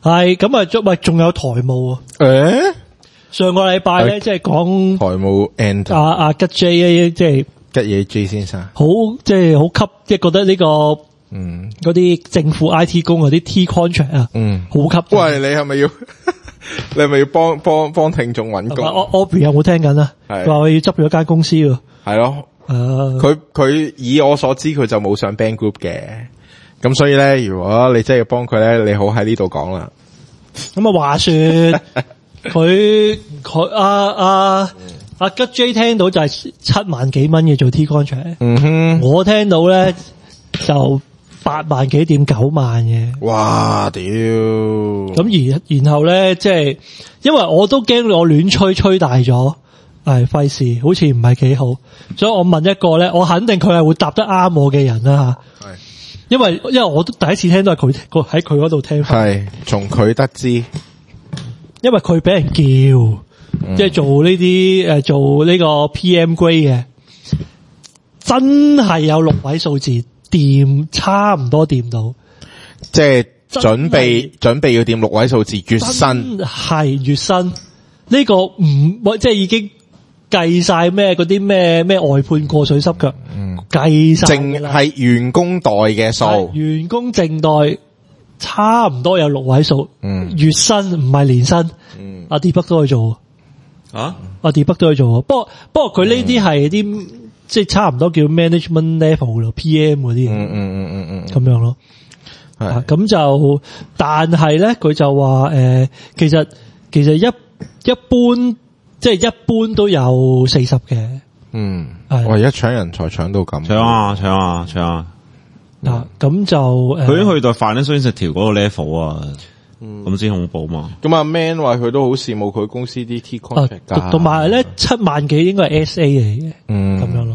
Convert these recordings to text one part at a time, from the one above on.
係咁啊，仲有台務啊。上個禮拜咧，即係講台務 and 阿吉 J 即係吉野 J 先生， 好即係好吸，即係覺得呢個嗰啲政府 IT 工嗰啲 T contract 啊，好吸。 喂，你係咪要你係咪要幫聽眾揾工 ？Aubrey 有冇聽緊啊？佢話我要執咗間公司喎。 係咯，佢以我所知佢就冇上 band group 嘅，咁所以咧，如果你真係要幫佢咧，你好喺呢度講啦。 咁啊，話說佢阿吉 J 聽到就係7萬幾蚊嘅做 T contract，我聽到咧就8萬幾點9萬嘅。 哇屌！ 咁然後咧，即係因為我都驚我亂吹大咗，費事好似唔係幾好，所以我問一個咧，我肯定佢係會答得啱我嘅人啦吓。係，因為我都第一次聽都係佢喺佢嗰度聽翻，係從佢得知， 因為佢俾人叫，即係做呢啲做呢個 PM grade 嘅，真係有6位數字掂，差唔多掂到， 即係準備要掂6位數字月薪， 係月薪呢個唔即係已經計晒咩嗰啲咩外判過水濕腳，計晒淨係員工代嘅數， 員工淨代差唔多有6位數，月薪唔係年薪，阿 D 北都去做阿 D 北都去做，不過佢呢啲係啲即係差唔多叫 management level 咯，PM 嗰啲，咁樣咯，咁就但係咧佢就話其實一般即係一般都有40嘅， 我而家搶人才搶到咁， 搶啊！ 咁就佢已經去到financial institute嗰個 level 啊，咁先恐怖嘛。 咁阿 Man 話佢都好羨慕佢公司啲 T contract 㗎， 同埋咧7萬幾應該係 SA 嚟嘅，咁樣咯。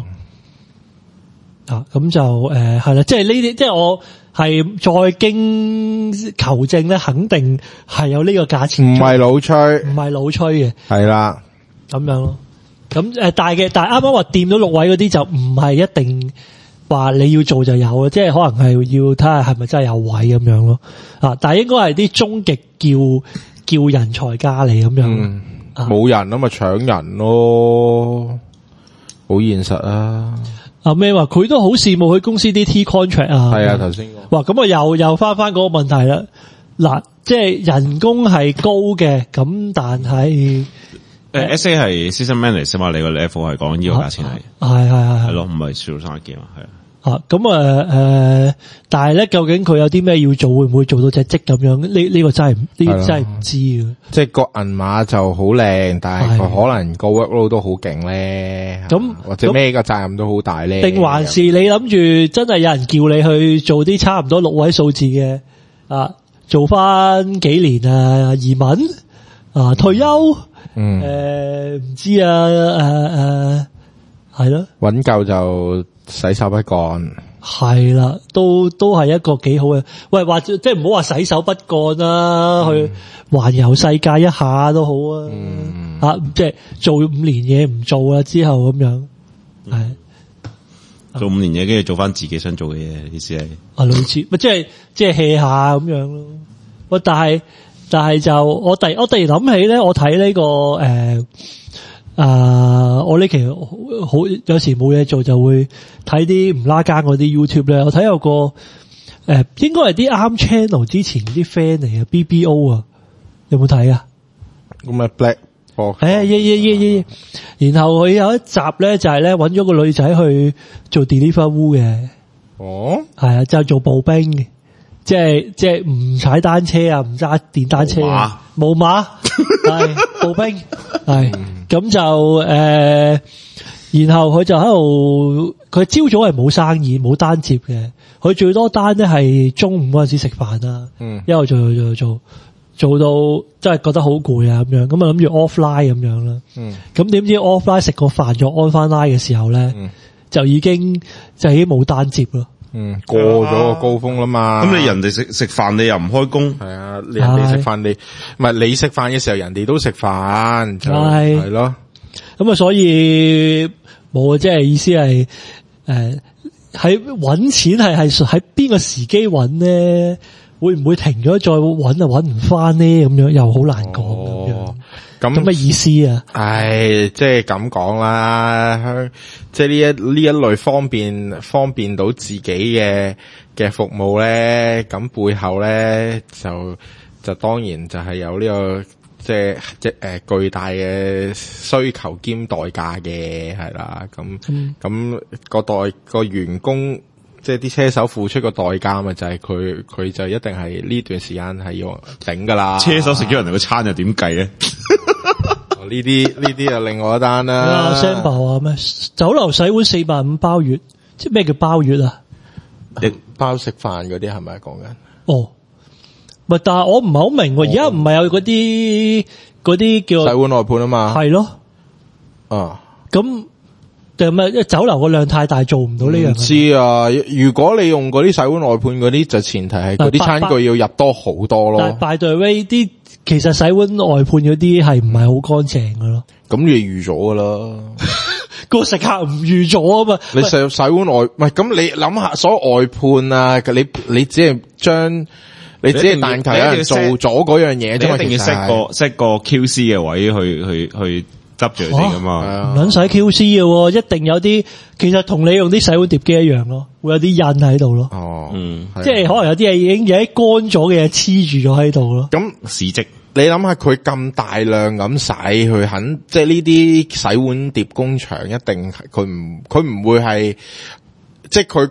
咁就係啦，即係呢啲，即係我係再經求證咧，肯定係有呢個價錢， 唔係老吹嘅，係啦， 咁樣咯。咁但係啱啱話掂到6位嗰啲就唔係一定話你要做就有嘅，即係可能係要睇下係咪真係有位咁樣咯。但係應該係啲終極叫人才加你咁樣， 冇人啊嘛，搶人咯，好現實啊！ 阿咩話佢都好羨慕佢公司啲 T contract 啊， 係啊，頭先哇，咁啊又翻嗰個問題啦。嗱，即係人工係高嘅，咁但係 SA 係 system manager 嘛，你個 level 係講呢個價錢係咯，唔係少三件啊，係啊。 咁但係咧，究竟佢有啲咩要做，會唔會做到隻職咁樣？呢個真係唔知嘅。即係個銀碼就好靚，但係佢可能個 workload 都好勁咧。咁或者咩個責任都好大咧？ 定還是你諗住真係有人叫你去做啲差唔多6位數字嘅做翻幾年啊？移民退休？唔知係咯， 搵夠就洗手不幹， 係啦，都係一個幾好嘅。喂，或者即係唔好話洗手不幹啦，去環遊世界一下都好啊。即係做5年嘢唔做啦，之後咁樣，係做5年嘢，跟住做翻自己想做嘅嘢，意思係類似，即係 hea 下咁樣咯。喂，但係就我突然諗起咧，我睇呢個我呢期好有時冇嘢做就會睇啲唔拉更嗰啲 YouTube 咧。我睇有個應該係啲啱 channel 之前啲 friend 嚟嘅 BBO 啊，有冇睇啊？ 咁啊 Black Box 然後佢有一集咧就係咧揾咗個女仔去做 Deliveroo 嘅，係啊，就做步兵嘅，即係唔踩單車啊，唔揸電單車啊，冇馬係步兵係。咁就然後佢就喺度，佢朝早係冇生意冇單接嘅，佢最多單咧係中午嗰陣時食飯啦，一路做到真係覺得好攰啊咁樣，咁啊諗住 offline 咁樣啦，咁點知 offline 食個飯再 on 翻 line 嘅時候咧，就已經冇單接咯。 過咗個高峰啦嘛， 咁你人哋食飯你又唔開工， 係啊，人哋食飯唔係你食飯嘅時候，人哋都食飯，係咯。 咁啊，所以冇啊，即係意思係喺搵錢係喺邊個時機搵咧？ 會唔會停咗再搵就搵唔翻呢？咁樣又好難講咁樣。咁乜意思啊？ 唉，即係咁講啦，即係呢一類方便到自己嘅服務咧，咁背後咧就當然就係有呢個即係巨大嘅需求兼代價嘅，係啦，咁個員工。即係啲車手付出個代價咪就係佢就一定係呢段時間係要頂噶啦。 車手食咗人哋個餐又點計咧？ 呢啲就另外一單啦。 Sambo 話咩？酒樓洗碗45000包月，即係咩叫包月啊？ 你包食飯嗰啲係咪講緊？ 哦，咪但係我唔係好明，而家唔係有嗰啲叫洗碗外判啊嘛？ 係咯。 啊， 咁。定係咪？因為酒樓個量太大，做唔到呢樣。唔知啊，如果你用嗰啲洗碗外判嗰啲，就前提係嗰啲餐具要入多好多咯。 但係 by the way 啲，其實洗碗外判嗰啲係唔係好乾淨噶咯？ 咁你預咗噶啦， 個食客唔預咗啊嘛。 你洗碗外，唔係咁你諗下，所有外判啊，你只係將。你只係但求有人做咗嗰樣嘢， 你一定要 set 個 QC 嘅位去執住佢哋噶嘛， 唔撚使 QC 嘅，一定有啲，其實同你用啲洗碗碟機一樣咯，會有啲印喺度咯。 哦， 即係可能有啲嘢已經有啲乾咗嘅嘢黐住咗喺度咯。 咁市值， 你諗下佢咁大量咁洗，佢肯即係呢啲洗碗碟工場一定佢唔會係，即係佢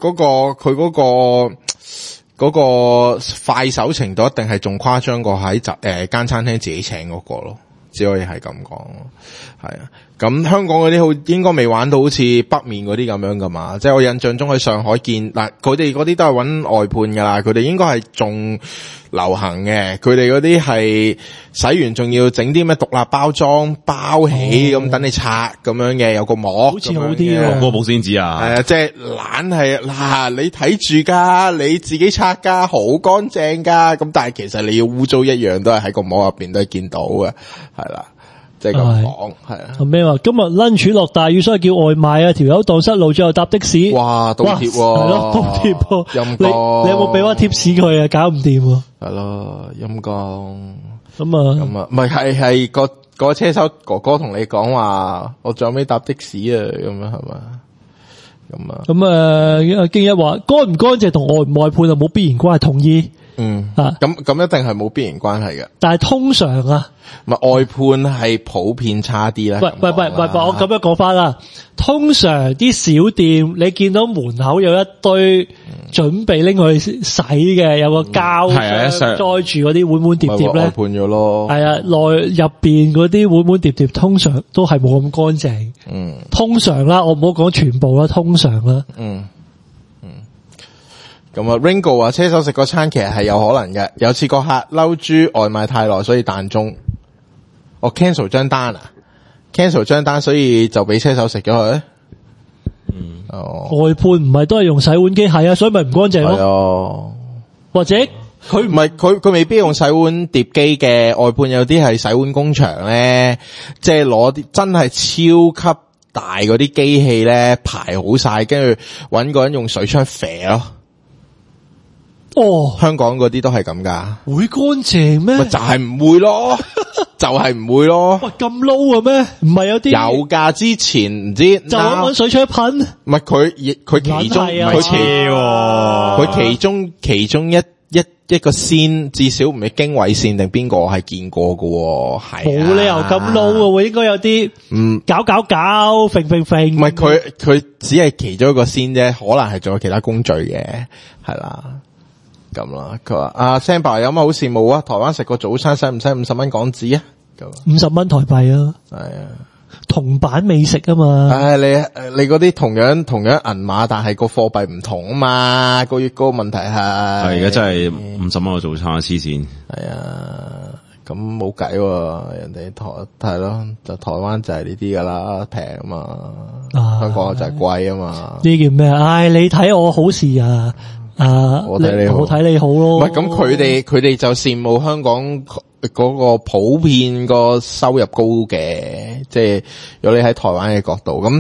嗰個快手程度一定係仲誇張過喺間餐廳自己請嗰個咯。只可以係咁講，係啊。咁香港嗰啲好應該未玩到好似北面嗰啲咁樣噶嘛？即係我印象中喺上海見嗱，佢哋嗰啲都係揾外判噶啦。佢哋應該係仲流行嘅。佢哋嗰啲係洗完仲要整啲咩獨立包裝包起咁，等你拆咁樣嘅，有個膜， 好似好啲喎。個保鮮紙啊， 係啊，即係懶係嗱，你睇住噶，你自己拆噶，好乾淨噶。咁但係其實你要污糟一樣都係喺個膜入邊都係見到嘅，係啦。即係咁講，係啊。 咩話？今日 lunch 落大雨，所以叫外賣啊！條友蕩失路，最後搭的士。 哇，倒貼喎， 係咯，倒貼。 陰公， 你有冇俾翻貼士佢啊？搞唔掂喎。 係咯，陰公。 咁啊， 唔係個車手哥哥同你講話，我最後尾搭的士啊，咁樣係嘛？ 咁經一話乾唔乾淨同外唔外判就冇必然關係，同意。 咁一定係冇必然關係嘅。 但係通常啊， 咪外判係普遍差啲啦。 喂，我咁樣講翻啦。通常啲小店，你見到門口有一堆準備拎去洗嘅，有個膠箱載住嗰啲碗碗碟碟咧， 外判咗咯。係啊，入邊嗰啲碗碗碟碟通常都係冇咁乾淨。通常啦，我唔好講全部啦，通常啦。 咁啊 ，Ringo 話車手食個餐其實係有可能嘅。有次個客嬲豬外賣太耐，所以彈鐘。我 cancel 張單啊 ，cancel 張單，所以就俾車手食咗佢。 外判唔係都係用洗碗機，係啊，所以咪唔乾淨咯。或者佢唔係佢未必用洗碗碟機嘅，外判有啲係洗碗工場咧，即係攞啲真係超級大嗰啲機器咧排好晒，跟住搵個人用水槍啡咯。香港嗰啲都係咁噶， 會乾淨咩？ 咪就係唔會咯，就係唔會咯。 喂，咁 low 嘅咩？唔係有啲有噶，之前唔知就搵水槍噴。 唔係佢其中佢其中一個線，至少唔係經緯線定邊個係見過噶，係冇理由咁 low 嘅，應該有啲搞揈。 唔係佢只係其中一個線啫，可能係仲有其他工序嘅，係啦。咁啦，佢話阿 Sam 爸有乜好羨慕啊？台灣食個早餐使唔使50蚊港紙啊 ？50蚊台幣啊，係啊，銅板美食啊嘛。 唉，你嗰啲同樣銀碼，但係個貨幣唔同啊嘛。個月嗰個問題係而家真係50蚊個早餐黐線。 係啊，咁冇計，人哋係咯，就台灣就係呢啲噶啦，平啊嘛。香港就係貴啊嘛。 呢叫咩？唉，你睇我好事啊！我睇你好咯。 唔係咁，佢哋就羨慕香港嗰個普遍個收入高嘅，即係如果你喺台灣嘅角度，咁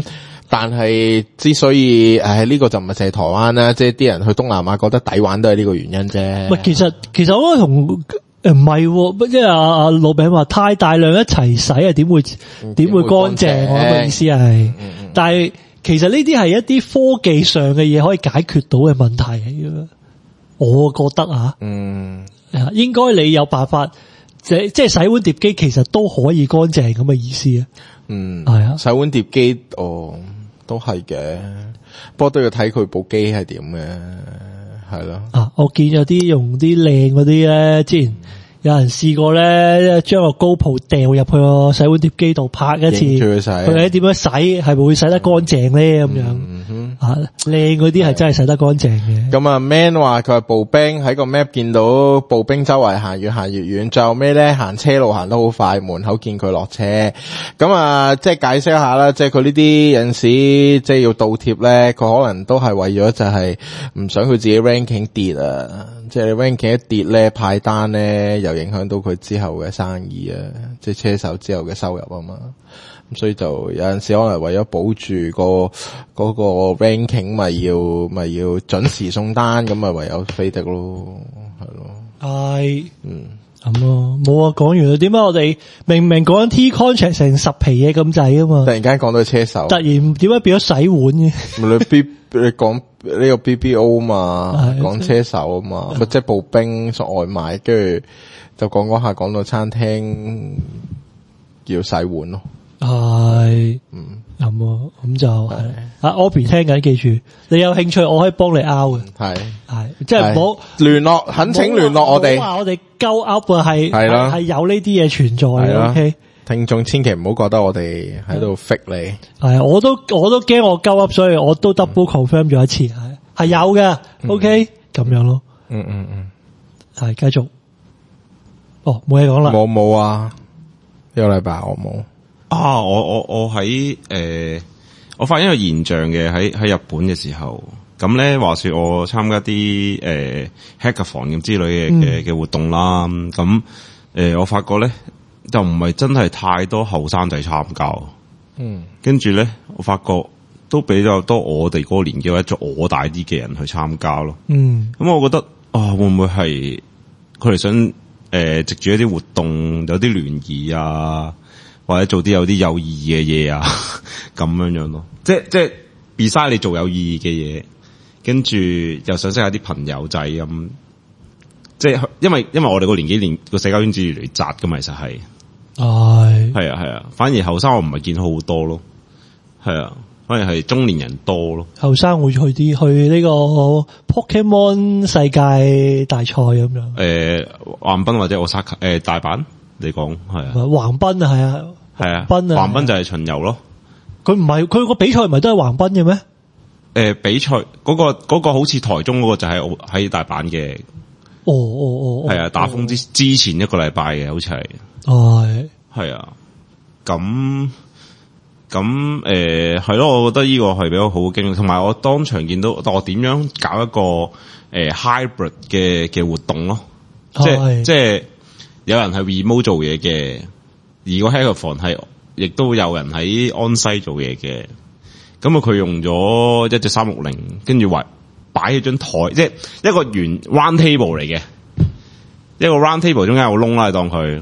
但係之所以呢個就唔係淨係台灣啦，即係啲人去東南亞覺得抵玩都係呢個原因啫。 唔係，其實我同唔係，即係阿老餅話太大量一齊洗啊，點會乾淨？我嘅意思係，但係其實呢啲係一啲科技上嘅嘢可以解決到嘅問題嚟嘅，我覺得應該你有辦法，即係洗碗碟機其實都可以乾淨咁嘅意思啊。係啊， 洗碗碟機都係嘅，不過都要睇佢部機係點嘅，係咯。我見有啲用啲靚嗰啲咧，之前有人試過咧，將個 GoPro 掉入去個洗碗碟機度拍一次，佢睇點樣洗，係咪會洗得乾淨咧？咁樣靚嗰啲係真係洗得乾淨嘅。咁 Man 話佢係步兵，喺個 map 見到步兵周圍行，越行越遠，最後尾咧行車路行得好快，門口見佢落車。咁即係解釋一下啦，即係佢呢啲有陣時即係要倒貼咧，佢可能都係為咗就係唔想佢自己 ranking 跌啊，即係你 ranking 一跌咧，派單咧又影響到佢之後嘅生意啊，即係車手之後嘅收入啊嘛。咁所以就有陣時可能為咗保住嗰個 ranking 咪要準時送單，咁咪唯有飛的咯，係咯。 咁咯，冇啊，講完啦。點解我哋明明講緊 T contract 成10皮嘢咁滯啊嘛， 突然間講到車手， 突然點解變咗洗碗嘅？ 你講呢個 BBO 嘛，講車手啊嘛，咪即係步兵送外賣，跟住就講下講到餐廳要洗碗咯。咁就係Obi 聽緊，記住你有興趣，我可以幫你 out 嘅。係，即係唔好聯絡，懇請聯絡我哋。 話我哋鳩 up 啊，係有呢啲嘢存在嘅。OK， 聽眾千祈唔好覺得我哋喺度 fake 你。 係，我都驚我鳩 up，所以我都 double confirm 咗一次，係有嘅。OK，咁樣咯。係繼續。冇嘢講啦。 冇啊，呢個禮拜我冇。 我喺我發現一個現象嘅，喺日本嘅時候，咁咧話說我參加啲hackathon 咁之類嘅活動啦，咁我發覺咧就唔係真係太多後生仔參加，跟住咧我發覺都比較多我哋嗰個年紀或者我大啲嘅人去參加咯，咁我覺得會唔會係佢哋想藉住一啲活動有啲聯誼啊？或者做啲有意義嘅嘢啊，咁樣咯，即係 beside 你做有意義嘅嘢，跟住又想識下啲朋友仔咁，即係因為我哋個年紀個社交圈子越嚟越窄噶嘛，其實係係啊，反而後生我唔係見到好多咯，係啊，反而係中年人多咯， 後生會去呢個 Pokemon 世界大賽咁樣， 橫濱或者我大阪。你講係啊， 橫濱係啊， 橫濱就係巡遊咯。 佢個比賽唔係都係橫濱嘅咩？ 比賽嗰個好似台中嗰個就係喺大阪嘅。係啊，打風之前一個禮拜嘅，好似係。係啊，咁係咯，我覺得呢個係比較好嘅經歷，同埋我當場見到我點樣搞一個hybrid 嘅活動咯，即係。有人係 remote 做嘢嘅，而個 hackathon 係亦都有人喺 on-site 做嘢嘅。咁佢用咗一隻360，跟住話擺喺張台，即係一個圓 round table 嚟嘅，一個 round table 中間有個窿啦，當佢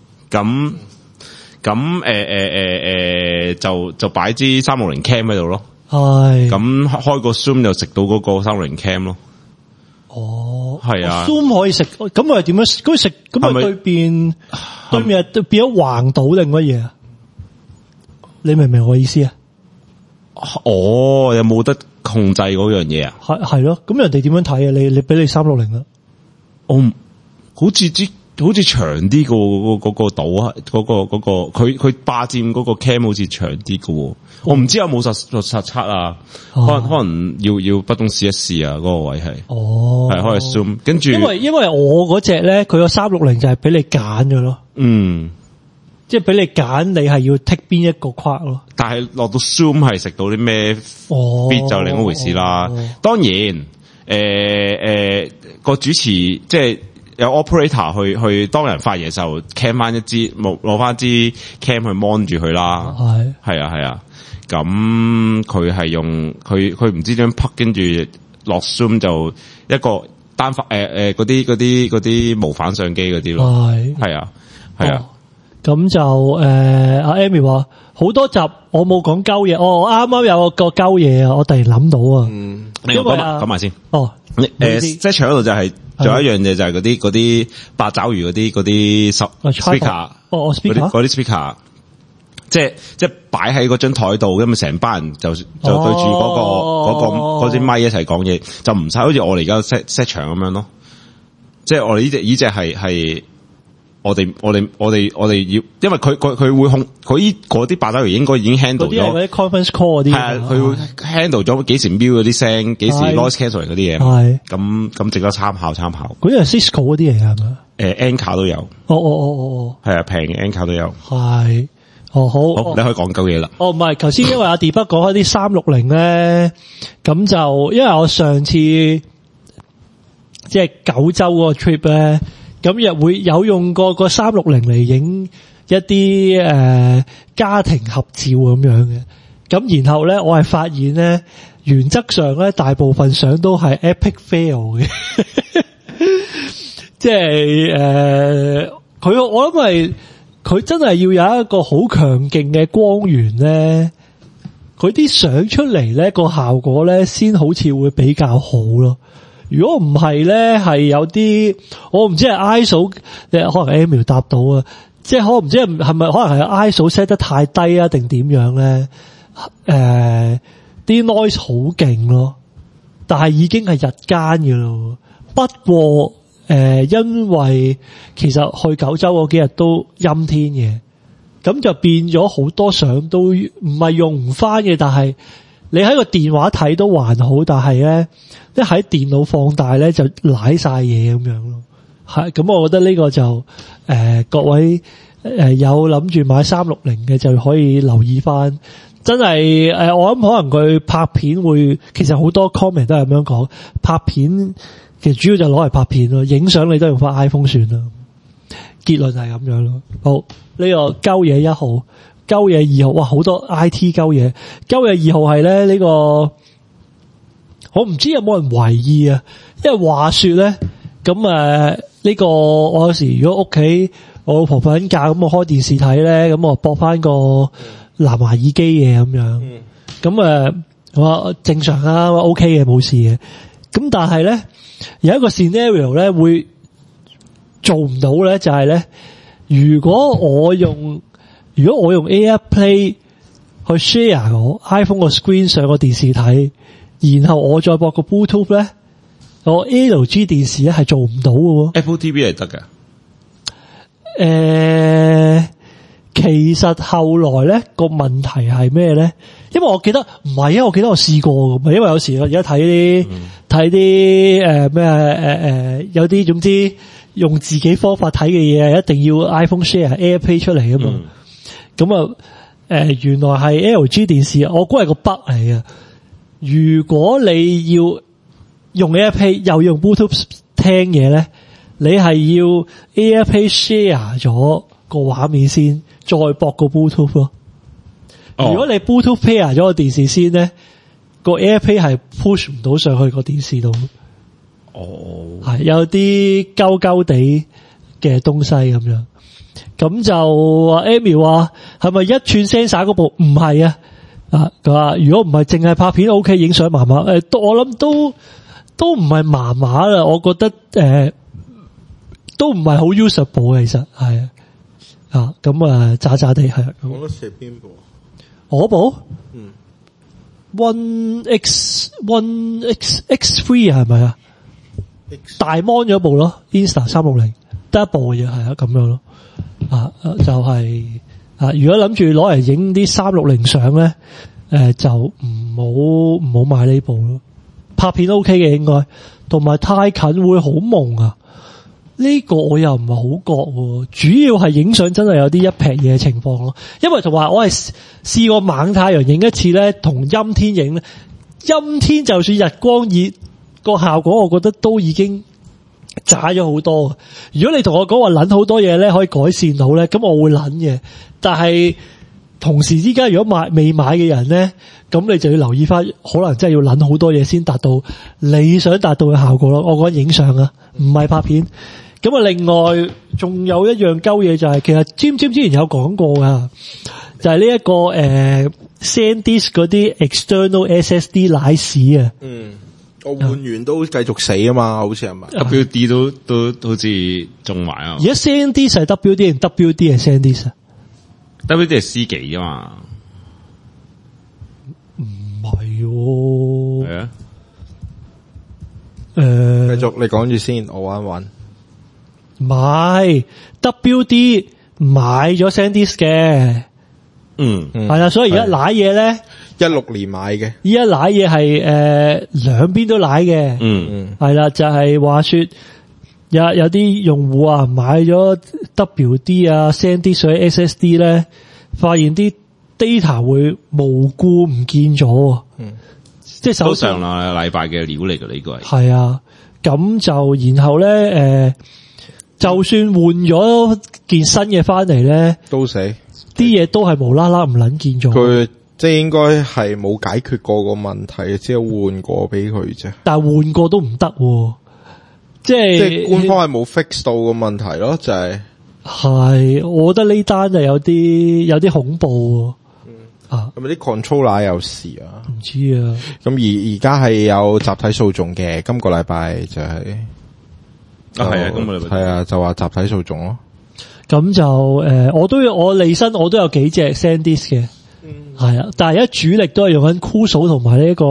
就擺支360 cam 喺度咯。咁開個 zoom 就食到嗰個360 cam 咯。係啊 ，Zoom 可以食，咁佢係點樣？咁食咁佢對面變咗橫倒定乜嘢啊？你明唔明我意思啊？ 有冇得控制嗰樣嘢啊？ 係咯，咁人哋點樣睇啊？你俾你360啦， 好似長啲個嗰個島啊，嗰個佢霸佔嗰個 cam 好似長啲喎。我唔知有冇實測啊，可能要不懂試一試啊，嗰個位係係可以 zoom， 跟住因為我嗰隻咧，佢個360就係俾你揀咗咯，即係俾你揀，你係要剔邊一個框咯。 但係落到 zoom 係食到啲咩 bit 就另一回事啦。當然個主持即係有 operator 去當人發嘢就 cam 翻一支攞翻支 cam 去 mon 住佢啦。係啊。 咁佢係用佢唔知點樣 plug， 跟住落 zoom 就一個單反嗰啲無反相機嗰啲咯，係啊。 咁就阿 Amy 話好多集我冇講鳩嘢，我啱啱有個鳩嘢啊，我突然諗到啊， 你講埋先。即係除咗度就係仲有一樣嘢就係嗰啲八爪魚嗰啲 speaker， 嗰啲 speaker， 即係擺喺嗰張台度，咁成班人就對住嗰支咪一齊講嘢，就唔使好似我哋而家 set 場咁樣咯。即係我哋呢隻係我哋要，因為佢會控佢嗰啲八爪魚應該已經 handle 咗嗰啲 conference call 嗰啲， 係啊，佢會 handle 咗幾時 mute 嗰啲聲，幾時 noise cancelling 嗰啲嘢，係咁值得參考。 嗰啲係 Cisco 嗰啲嚟㗎係嘛 ？Anker 都有。係啊，平嘅 Anker 都有。係。好，你可以講鳩嘢啦。 唔係，頭先因為阿 Debug 講開啲360咧，咁就因為我上次即係九州嗰個 trip 咧。咁又會有用過個360嚟影一啲家庭合照咁樣嘅，咁然後咧我係發現咧原則上咧大部分相都係 epic fail 嘅，即係我諗係佢真係要有一個好強勁嘅光源咧，佢啲相出嚟咧個效果咧先好似會比較好咯。如果唔係咧，係有啲我唔知係 ISO， 可能 Emil 答到啊，即係可能唔知係咪可能係 ISO set 得太低啊，定點樣咧？啲 noise 好勁咯，但係已經係日間嘅咯。不過因為其實去九州嗰幾日都陰天嘅，咁就變咗好多相都唔係用唔翻嘅，但係你喺個電話睇都還好，但係咧，一喺電腦放大咧就瀨晒嘢咁樣咯。係咁，我覺得呢個就各位有諗住買360嘅就可以留意翻。真係我諗可能佢拍片會，其實好多 comment 都係咁樣講，拍片其實主要就攞嚟拍片咯，影相你都用翻 iPhone 算啦。結論係咁樣咯。好，呢個鳩嘢1號，鳩嘢2號，哇好多 IT 鳩嘢。鳩嘢2號係咧呢個，我唔知有冇人懷疑啊。因為話說咧，咁呢個我有時如果屋企我老婆瞓緊覺，咁我開電視睇咧，咁我駁翻個藍牙耳機嘅咁樣，咁我正常啊 ，OK 嘅冇事嘅。咁但係咧有一個 scenario 咧會做唔到咧，就係咧，如果我用 AirPlay 去 share 我 iPhone 個 screen 上個電視睇，然後我再駁個 Bluetooth 咧，我 LG 電視咧係做唔到嘅。 Apple TV 係得㗎。 其實後來咧個問題係咩咧？因為我記得唔係啊，我記得我試過嘅，因為有時我而家睇啲咩有啲總之用自己方法睇嘅嘢，一定要 iPhone share AirPlay 出嚟啊嘛。咁原來係 LG 電視，我估係個 bug 嚟嘅。如果你要用 AirPlay 又要用 Bluetooth 聽嘢咧，你係要 AirPlay share 咗個畫面先，再駁個 Bluetooth 咯。如果你 Bluetooth pair 咗個電視先咧，個 AirPlay 係 push 唔到上去個電視度。係有啲鳩鳩地嘅東西咁樣。咁就Amy 話係咪一寸 sensor 嗰部？唔係啊。佢話如果唔係淨係拍片 OK， 影相麻麻。我諗都唔係麻麻啦。我覺得都唔係好 usable 其實係啊。咁渣渣地係。 我都寫邊部？ 我部？One X3 係咪啊？大 mon 咗部咯 ，Insta 360得一部嘅嘢係咁樣咯。就係如果諗住攞嚟影啲360相咧，就唔好買呢部咯。拍片 OK 嘅應該，同埋太近會好蒙啊。呢個我又唔係好覺，主要係影相真係有啲一撇嘢嘅情況咯。因為同埋我係試過猛太陽影一次咧，同陰天影咧，陰天就算日光熱個效果，我覺得都已經差咗好多。如果你同我講話捻好多嘢咧可以改善到咧，咁我會捻嘅。但係同時之間如果未買嘅人咧，咁你就要留意翻，可能真係要諗好多嘢先達到你想達到嘅效果咯。我講影相啊，唔係拍片。咁啊，另外仲有一樣鳩嘢就係，其實 Jim 之前有講過噶，就係呢一個SanDisk 嗰啲 external SSD 奶屎啊。 我換完都繼續死啊嘛，好似係咪 ？WD 都好似中埋啊。 而家 SanDisk 係 WD 定 WD 係 SanDisk 啊 ？WD 係 C 幾啊嘛？ 唔係喎。 係啊。 繼續你講住先，我玩一玩。 買 WD 買咗 SanDisk 嘅，係啦，所以而家瀨嘢咧 ，16年買嘅， 依家瀨嘢係兩邊都瀨嘅，係啦，就係話說有啲用戶啊買咗 WD 啊 SanDisk SSD 咧，發現啲 data 會無故唔見咗，即係都上個禮拜嘅料嚟嘅呢個係啊，咁就然後咧就算換咗件新嘅翻嚟咧， 都死啲嘢都係無啦啦唔捻見咗。 佢即係應該係冇解決過個問題，只係換過俾佢啫。 但係換過都唔得，即係官方係冇 fix 到個問題咯，就係我覺得呢單就有啲恐怖啊！ 係咪啲 controller 有事啊？ 唔知啊。 咁而家係有集體訴訟嘅，今個禮拜就係。 係啊，今個禮拜係啊，就話集體訴訟咯。 咁就我離身我都有幾隻 SanDisk 嘅，係啊，但係而家主力都係用緊 Crusoe 同埋呢個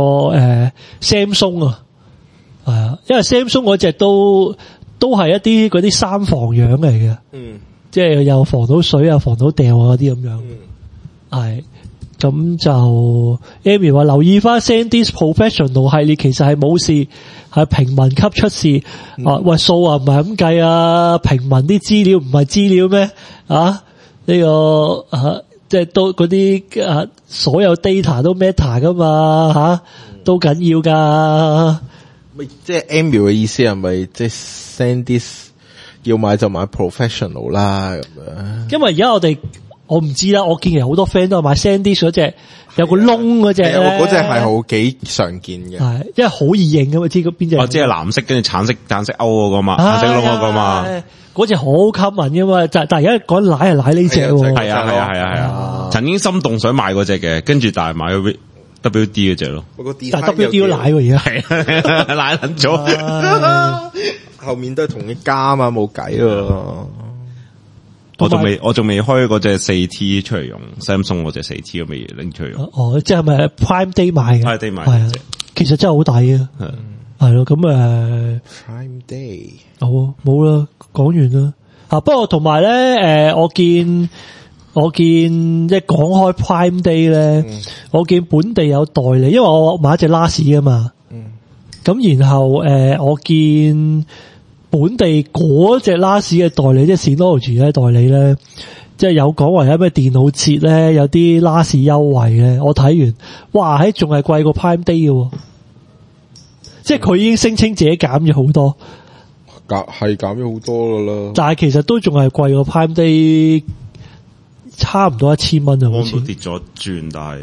Samsung 啊，係啊，因為 Samsung 嗰隻都係一啲嗰啲三防樣嚟嘅，即係又防到水啊，防到掉啊嗰啲咁樣，係。咁就 Amy 話留意翻 SanDisk Professional 系列，其實係冇事，係平民級出事。喂，數啊唔係咁計啊，平民啲資料唔係資料咩？啊，呢個即係都嗰啲所有 data 都 matter 噶嘛，吓都緊要噶。 咪即係 Amy 嘅意思係咪即係 SanDisk 要買就買 Professional 啦咁樣？ 因為而家我唔知啦，我見其實好多 friend 都係買 SanDisk 嗰隻有個窿嗰隻咧， 嗰隻係好幾常見嘅， 係因為好易認噶嘛，知邊隻？ 即係藍色跟住橙色勾嗰個嘛，橙色窿嗰個嘛， 嗰隻好 common 噶嘛，但係而家講奶係奶呢隻喎， 係啊，曾經心動想買嗰隻嘅，跟住但係買咗 WD 嗰隻咯， 但係 WD 都奶喎而家，係奶撚咗， 後面都係同一家嘛，冇計喎。 我仲未開嗰隻 4T 出嚟用 ，Samsung 嗰隻 4T 都未拎出嚟用。 即係咪 Prime Day 買嘅？ Prime Day 買係啊，其實真係好抵啊。係咯，咁 Prime Day 好冇啦，講完啦。不過同埋咧，我見即係講開 Prime Day 咧，我見本地有代理，因為我買一隻 LAS 啊嘛。咁然後我見。本地嗰隻 LAS 嘅代理，即係 Synology 嘅代理咧，即係有講話有咩電腦節咧，有啲 LAS 優惠咧。我睇完，哇，仲係貴過 Prime Day 嘅，即係佢已經聲稱自己減咗好多， 係減咗好多噶啦。 但係其實都仲係貴過 Prime Day，差唔多1000蚊啊，好似跌咗轉，但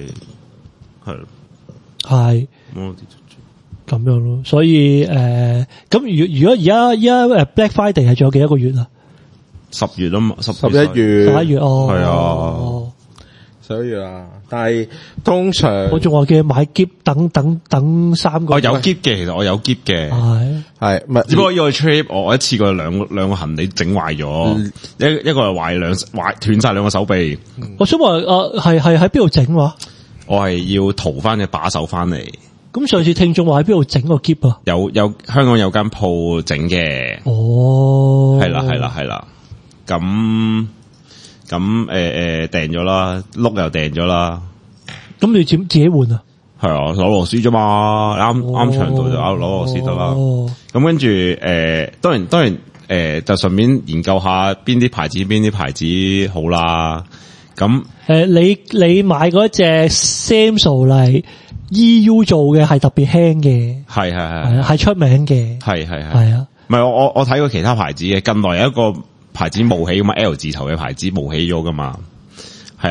係咁樣咯，所以咁如果而家Black Friday 係仲有幾多個月啊 ？10月啊嘛 ，11月係啊 ，11月啊。但係通常我仲話嘅買喼等3個， 我有喼嘅，其實我有喼嘅， 係唔係？ 只不過要去 trip，我一次過兩個行李整壞咗，一個係壞斷晒兩個手臂。 我想話係喺邊度整話？ 我係要淘翻隻把手翻嚟。 咁上次聽眾話喺邊度整個喼啊？ 有香港有間鋪整嘅。 哦， 係啦。咁訂咗啦，碌又訂咗啦。 咁你自己換啊？ 係啊，攞螺絲啫嘛，啱長度就攞螺絲得啦。咁跟住當然就順便研究下邊啲牌子好啦。咁你買嗰隻 Samsung 嚟 EU 做嘅係特別輕嘅，係出名嘅，係啊。 唔係我睇過其他牌子嘅，近來有一個牌子冒起咁啊 L 字頭嘅牌子冒起咗噶嘛，係啊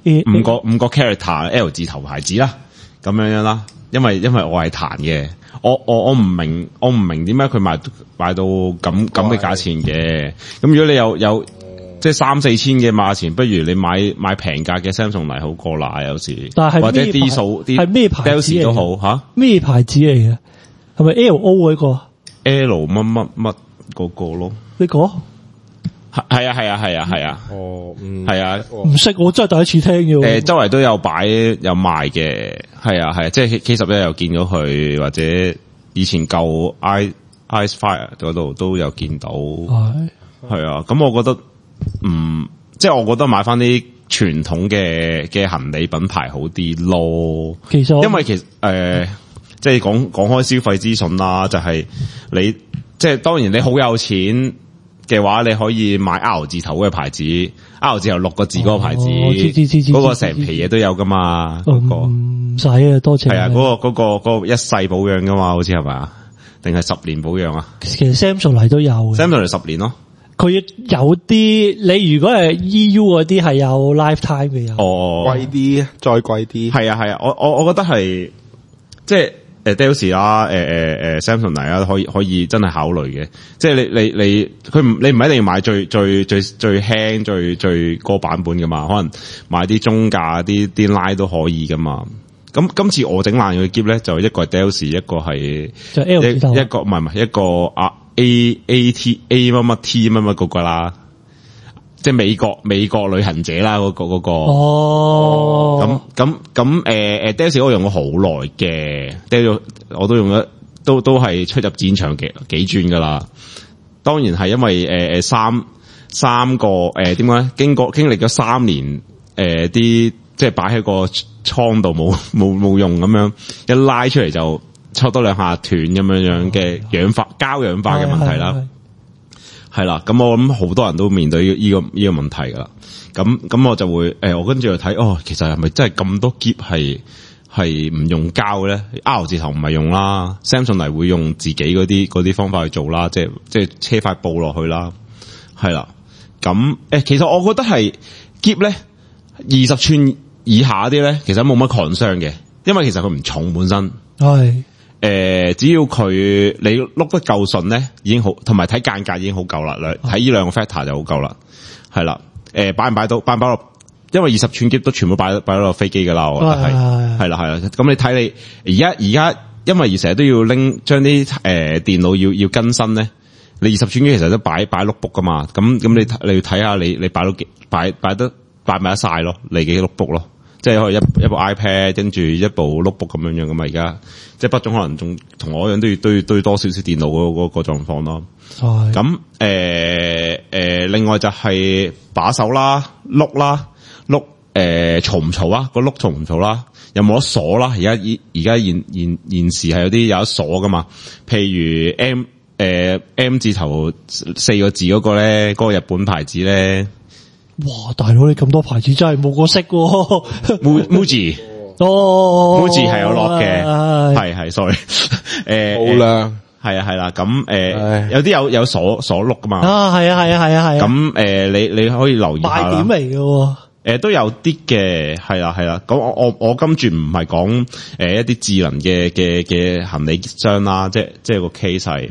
五個 character L 字頭牌子啦，咁樣啦。因為我係彈嘅，我唔明點解佢賣到咁嘅價錢嘅。咁如果你有即係3-4千嘅價錢，不如你買平價嘅 Samsung 嚟好過啦。有時或者啲數啲係咩牌子都好吓？咩牌子嚟嘅？係咪 LO 嗰個 ？L 乜嗰個咯？ 呢個係啊。 哦， 係啊， 唔識，我真係第一次聽嘅。 周圍都有擺有賣嘅，係啊，即係 K11又見到佢，或者以前舊 Icefire 嗰度都有見到。係啊，咁我覺得即係我覺得買翻啲傳統嘅行李品牌好啲咯。其實因為即係講開消費資訊啦，就係你即係當然你好有錢嘅話，你可以買 R 字頭嘅牌子，R 字頭6個字嗰個牌子，嗰個成皮嘢都有噶嘛，嗰個唔使啊，多謝。 係啊，嗰個一世保養噶嘛，好似係咪？定係10年保養啊？ 其實 Samsung 嚟都有嘅 ，Samsung 嚟10年咯。 佢有啲你如果係 EU 嗰啲係有 lifetime 嘅有， 貴啲，再貴啲。 係啊，我覺得係即係。Dell 啦，Samsung 嚟啦，可以真係考慮嘅。即係你唔一定要買最輕最高版本噶嘛，可能買啲中價啲 line 都可以噶嘛。咁今次我整爛嘅喼咧，就一個係 Dell， 一個係就 L 字頭， 一個唔係一個AT 乜乜 T 乜乜嗰個啦。即係美國旅行者啦，嗰個。哦。咁Dell 我用咗好耐嘅 ，Dell 我都用咗，都係出入戰場幾轉噶啦。當然係因為三個點解經歷咗3年啲即係擺喺個倉度冇用咁樣，一拉出嚟就抽多2下斷咁樣嘅膠氧化嘅問題啦。係啦，咁我諗好多人都面對呢個問題噶啦。咁我就會我跟住就睇，其實係咪真係咁多喼係唔用膠嘅咧 ？R 字頭唔係用啦 ，Samsung 嚟會用自己嗰啲方法去做啦，即係車塊布落去啦。係啦，咁其實我覺得係喼咧20寸以下啲咧，其實冇乜 concern嘅，因為其實佢唔重本身。係。只要你碌得夠順咧，已經好，同埋睇間隔已經好夠啦。睇呢兩個 factor 就好夠啦。係啦，擺唔擺到落，因為20寸喼都全部擺到落飛機噶啦，我覺得係啦。咁你睇你而家，因為成日都要將啲電腦要更新咧，你20寸喼其實都擺 notebook 噶嘛。咁你要睇下你擺埋得晒咯，你嘅 notebook 咯。即係可以一部 iPad 跟住一部 notebook 咁樣噶嘛，而家即係北總可能仲同我一樣都要多少少電腦嗰個狀況咯。咁另外就係把手啦、碌嘈唔嘈啊？個碌嘈唔嘈啦？有冇得鎖啦？而家現時係有得鎖噶嘛？譬如 M 字頭4個字嗰個咧，嗰個日本牌子咧。 哇！大佬你咁多牌子真係冇個識喎。 Muji ，Muji 係有 lock 嘅，係 sorry， 好啦， 係啦，咁有啲有鎖碌噶嘛。 係啊。 咁你可以留意下啦。 賣點嚟嘅， 都有啲嘅，係啦。咁我今住唔係講一啲智能嘅行李箱啦，即係個 case 係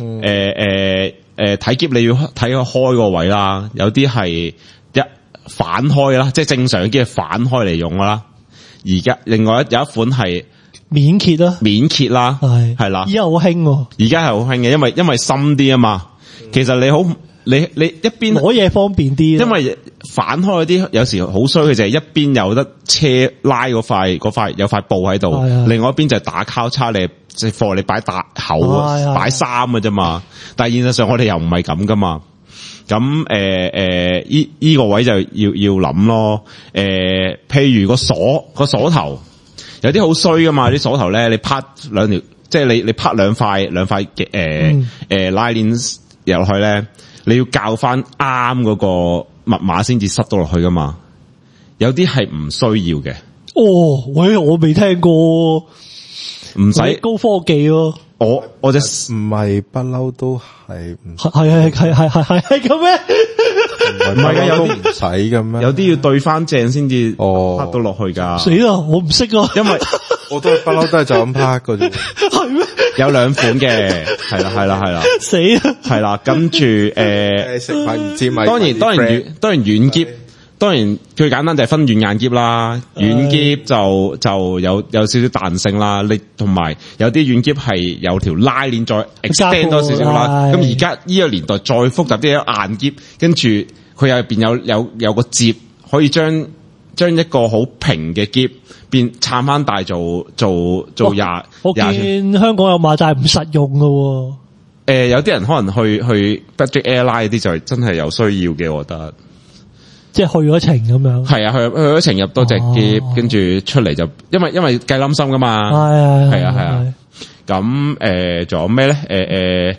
睇喼你要睇個開個位啦，有啲係反開啦，即係正常嘅反開嚟用啦。而家另外有一款係免揭啦， 係啦。 而家好興， 而家係好興嘅，因為深啲啊嘛。其實你一邊攞嘢方便啲， 因為反開嗰啲有時好衰，佢就係一邊有得車拉嗰塊有塊布喺度，另外一邊就係打交叉，你即係貨你擺大口擺衫嘅啫嘛。但係現實上我哋又唔係咁噶嘛。咁依個位就要諗咯。譬如個鎖頭有啲好衰噶嘛，啲鎖頭咧你拍兩條，即係你拍兩塊嘅拉鏈入落去咧，你要校翻啱嗰個密碼先至塞到落去噶嘛。有啲係唔需要嘅。 喂，我未聽過，唔使高科技喎。 我只唔係不嬲都係， 係咁咩？ 唔係唔係嘅，有啲唔使嘅咩？ 有啲要對翻正先至拍到落去噶。 死啦，我唔識啊， 因為我都不嬲都係就咁拍嘅啫。 係咩？ 有兩款嘅，係啦。 死啦， 係啦，跟住食法唔知咪？ 當然軟篋。當然最簡單就係分軟硬篋啦，軟篋就有少少彈性啦，你同埋有啲軟篋係有條拉鏈再 extend 多少少啦。咁而家呢個年代再複雜啲有硬篋，跟住佢入邊有個摺，可以將一個好平嘅篋變撐翻大做廿。 我見香港有賣，但係唔實用噶。 有啲人可能去 budget airline 啲就係真係有需要嘅，我覺得。 即係去咗程咁樣， 係啊，去咗程入多隻篋，跟住出嚟就因為計冧心噶嘛，係啊。咁仲有咩咧？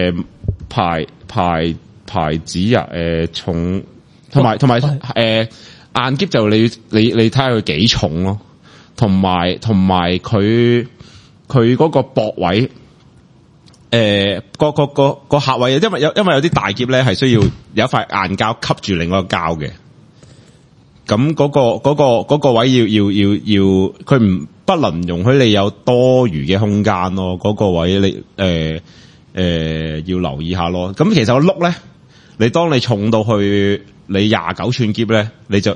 牌子啊，重同埋硬篋就你睇下佢幾重咯，同埋佢嗰個駁位。個客位，因為有啲大篋咧係需要有一塊硬膠吸住另外一個膠嘅，咁嗰個位要佢不能容許你有多餘嘅空間咯，嗰個位你要留意下咯。咁其實個碌咧，你當你重到去你29寸篋咧，你就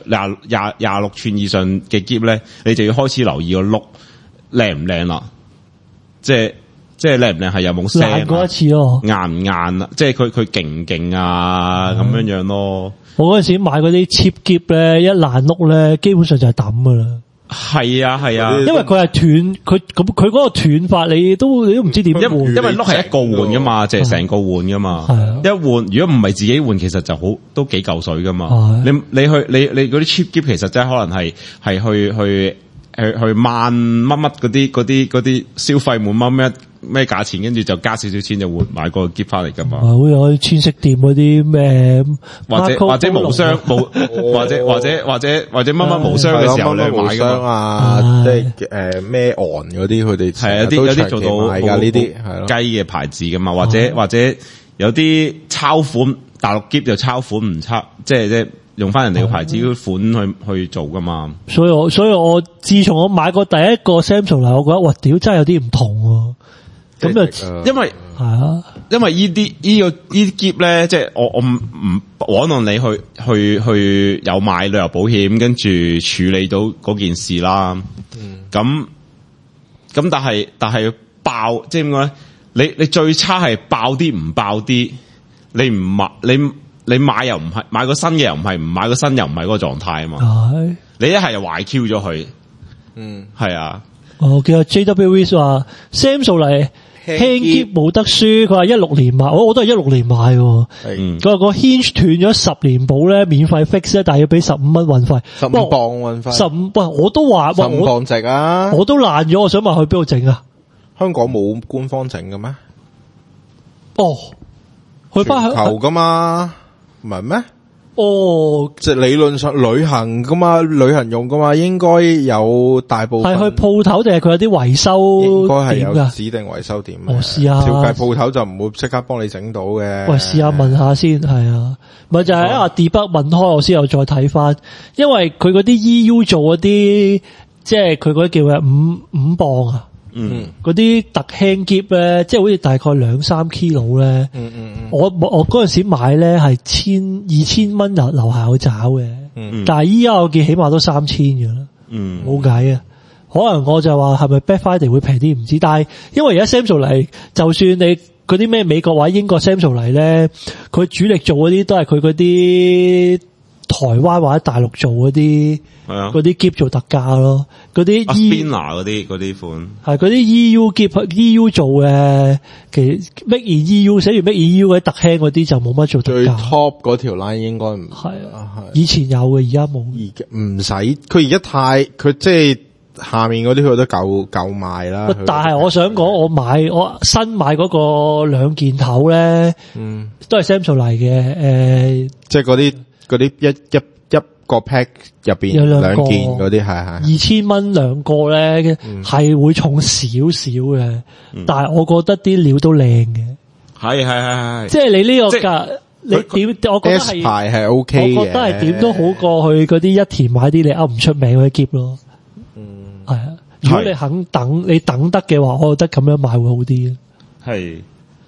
26寸以上嘅篋咧，你就要開始留意個碌靚唔靚啦，即係靚唔靚係有冇聲啊？爛過一次咯，硬唔硬啊？即係佢勁唔勁啊？咁樣咯。 我嗰陣時買嗰啲 cheap 篋咧，一爛碌咧，基本上就係抌噶啦。 係啊， 因為佢係斷，佢嗰個斷法，你都唔知點換。 因為碌係一個換噶嘛，即係成個換噶嘛。一換如果唔係自己換，其實就好都幾嚿水噶嘛。你嗰啲 cheap 篋其實真係可能係去萬乜嗰啲消費滿咩價錢，跟住就加少少錢就換買個篋翻嚟噶嘛。 好有千色店嗰啲咩， 或者無雙或者乜無雙嘅時候你買噶嘛，即係咩昂嗰啲佢哋係有啲做到買噶呢啲係咯雞嘅牌子噶嘛，或者有啲抄款大陸篋就抄款唔抄，即係用翻人哋嘅牌子款去做噶嘛。 所以我自從我買過第一個 Samsung 嚟，我覺得哇屌真係有啲唔同。咁就因為呢啲篋咧，即係我唔枉讓你去有買旅遊保險，跟住處理到嗰件事啦。咁但係爆，即係點講咧？你最差係爆啲唔爆啲，你唔買你買又唔係買個新嘅，又唔係唔買個新又唔係嗰個狀態啊嘛。你一係就壞 Q 咗佢。係啊。 我見阿 JWV 話 Samsung 嚟輕篋冇得輸，佢話16年買，我都係16年買。佢話個 hinge 斷咗10年保咧，免費 fix 咧，但係要俾15蚊運費，15磅運費。15，喂，我都話 15磅值啊！ 我都爛咗，我想問去邊度整啊？ 香港冇官方整嘅咩？ 去翻全球噶嘛？唔係咩？即係理論上旅行噶嘛，旅行用噶嘛，應該有大部分係去鋪頭定係佢有啲維修？ 應該係有指定維修點。我試下， 照計鋪頭就唔會即刻幫你整到嘅。 喂，試下問下先，係啊，咪就係阿 Debug 問開我先，又再睇翻，因為佢嗰啲 EU 做嗰啲，即係佢嗰啲叫咩5磅啊。嗰啲特輕篋咧，即係好似大概2-3 kilo 咧。我嗰陣時買咧係2,000蚊樓下有找嘅。但係依家我見起碼都3000嘅啦。冇計啊！可能我就話係咪 Black Friday 會平啲唔知，但係因為而家 Samsung 嚟，就算你嗰啲咩美國或者英國 Samsung 嚟咧，佢主力做嗰啲都係佢嗰啲台灣或者大陸做嗰啲。嗰啲篋做特價咯，嗰啲 Spinner 嗰啲款係嗰啲 EU 篋 EU 做嘅，其實 Make in EU 寫住 Make in EU 嗰啲特輕嗰啲就冇乜做特價。 最 top 嗰條 line 應該唔係啊，以前有嘅，而家冇。 唔使，佢而家佢即係下面嗰啲佢都夠賣啦。 但係我想講，我新買嗰個2件頭咧，都係 Samsung 嚟嘅， 即係嗰啲一個 pack 入邊2件嗰啲係 2000蚊2個咧，係會重少少嘅，但係我覺得啲料都靚嘅， 係， 即係你呢個價， 你點？我覺得 S 牌係 OK 嘅， 我覺得係點都好過去嗰啲一田買啲你噏唔出名嗰啲喼咯。係啊，如果你肯等，你等得嘅話，我覺得咁樣買會好啲。係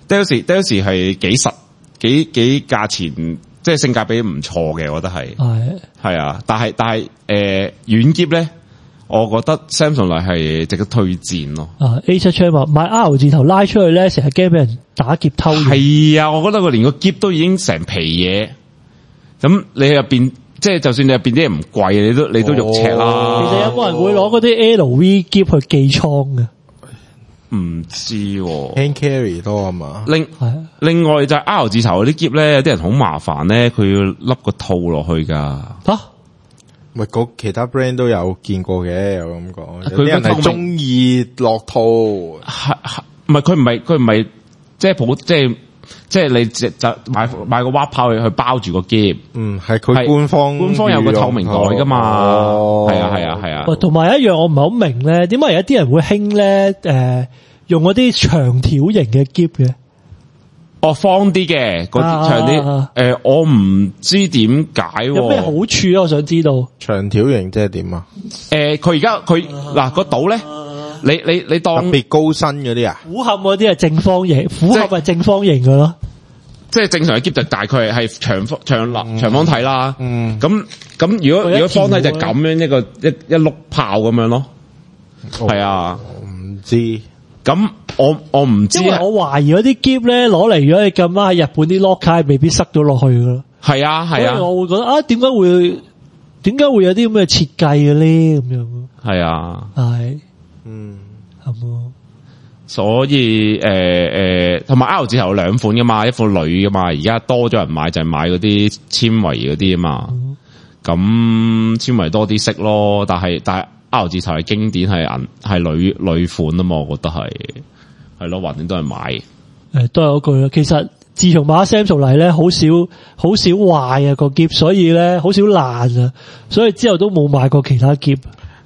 Dells 係幾價錢，即係性價比唔錯嘅，我覺得係。係啊，但係軟喼咧，我覺得 Samsonite 係值得推薦咯。 A7 話買 R 字頭拉出去咧，成日驚俾人打劫偷。 係啊，我覺得佢連個喼都已經成皮嘢，咁你入邊即係就算你入邊啲嘢唔貴，你都肉赤啦。 其實有冇人會攞嗰啲 LV 喼去寄倉嘅？ 唔知 hand carry 多啊嘛。 另外就係 R 字頭嗰啲喼咧，有啲人好麻煩咧，佢要笠個套落去噶。 咪其他 brand 都有見過嘅，有咁講。有啲人係中意落套，唔係佢唔係即係你就買個蛙炮去包住個喼。 係佢官方有個透明袋噶嘛。係啊。 同埋一樣我唔係好明咧，點解有啲人會興咧？用嗰啲長條型嘅喼嘅。 方啲嘅嗰啲長啲，我唔知點解。有咩好處啊？我想知道。 長條型即係點啊？ 佢而家嗱個島咧，你當特別高身嗰啲啊？ 虎盒嗰啲係正方形，虎盒係正方形㗎咯。 即係正常嘅喼就大概係長方體啦。咁如果方體就咁樣一碌炮咁樣咯。係啊， 唔知。 咁我唔知， 因為我懷疑嗰啲喼咧攞嚟，如果你咁啱喺日本啲 locker 未必塞咗落去噶咯。係啊，所以我會覺得點解會有啲咁嘅設計嘅咧？咁樣係啊，係，係冇。 所以同埋 R 字頭有兩款噶嘛，一款女噶嘛，而家多咗人買就係買嗰啲纖維嗰啲啊嘛。咁纖維多啲色咯，但係 R 字頭係經典係女款啊嘛，我覺得係咯，橫掂都係買。都係嗰句啦。其實自從買 Samsung 嚟咧，好少壞啊個喼，所以咧好少爛啊，所以之後都冇買過其他喼。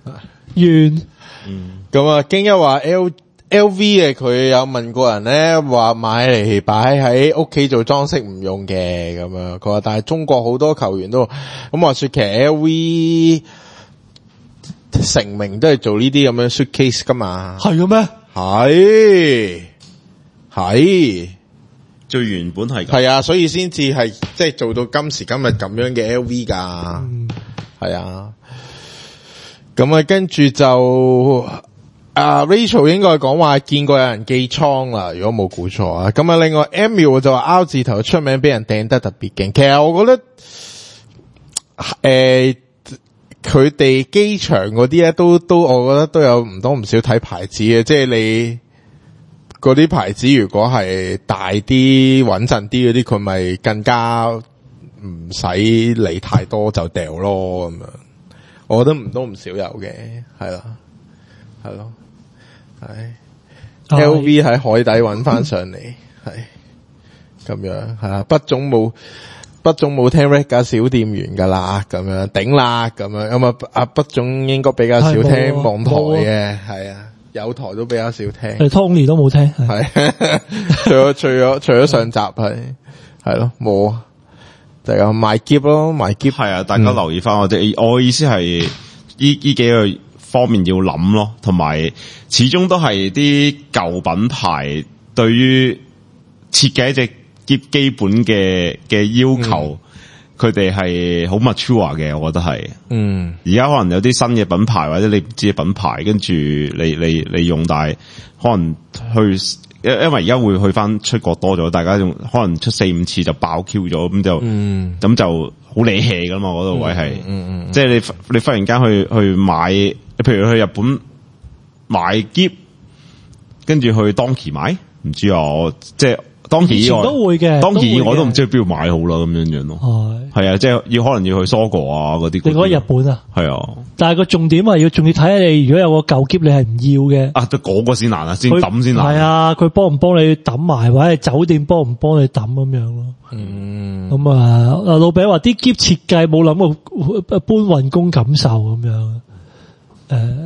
咁啊，京一話 LV 嘅，佢有問過人咧，話買嚟擺喺屋企做裝飾唔用嘅咁樣。佢話但係中國好多球員都咁話說，其實 LV。成名都係做呢啲咁樣 suitcase 噶嘛？係嘅咩？係最原本係啊，所以先至係即係做到今時今日咁樣嘅 LV 噶。係啊，咁啊跟住就Rachel 應該講話見過有人寄倉啦，如果冇估錯啊。咁啊另外 Emil 就話 R 字頭出名俾人掟得特別勁。其實我覺得佢哋機場嗰啲咧都我覺得都有唔多唔少睇牌子嘅，即係你嗰啲牌子如果係大啲穩陣啲嗰啲，佢咪更加唔使理太多就掉咯咁樣。我覺得唔多唔少有嘅，係咯，係 LV 喺海底揾翻上嚟，係咁樣係啊，畢總冇聽 Red 噶小店員噶啦，咁樣頂啦，咁樣咁啊，阿畢總應該比較少聽網台嘅，係啊，有台都比較少聽。Tony 都冇聽，係除咗上集係咯，冇就係咁賣喼咯，賣喼係啊，大家留意翻我哋，我意思係呢幾個方面要諗咯，同埋始終都係啲舊品牌對於設計一隻喼基本嘅要求，佢哋係好 mature 嘅，我覺得係。而家可能有啲新嘅品牌或者你唔知嘅品牌，跟住你用，但係可能因為而家會去翻出國多咗，大家用可能出4-5次就爆 Q 咗，咁就好理氣噶嘛，嗰度位係。即係你忽然間去買，譬如去日本買喼，跟住去 Donkey 買，唔知啊，即係。當期都會嘅，當期我都唔知去邊度買好啦，咁樣咯。係啊，即係可能要去蘇國啊嗰啲。你講日本啊？係啊。但係個重點係仲要睇下你，如果有個舊喼你係唔要嘅。啊，得嗰個先難啊，先抌先難。係啊，佢幫唔幫你抌埋，或者酒店幫唔幫你抌咁樣咯。咁啊，老餅話啲喼設計冇諗過搬運工感受咁樣。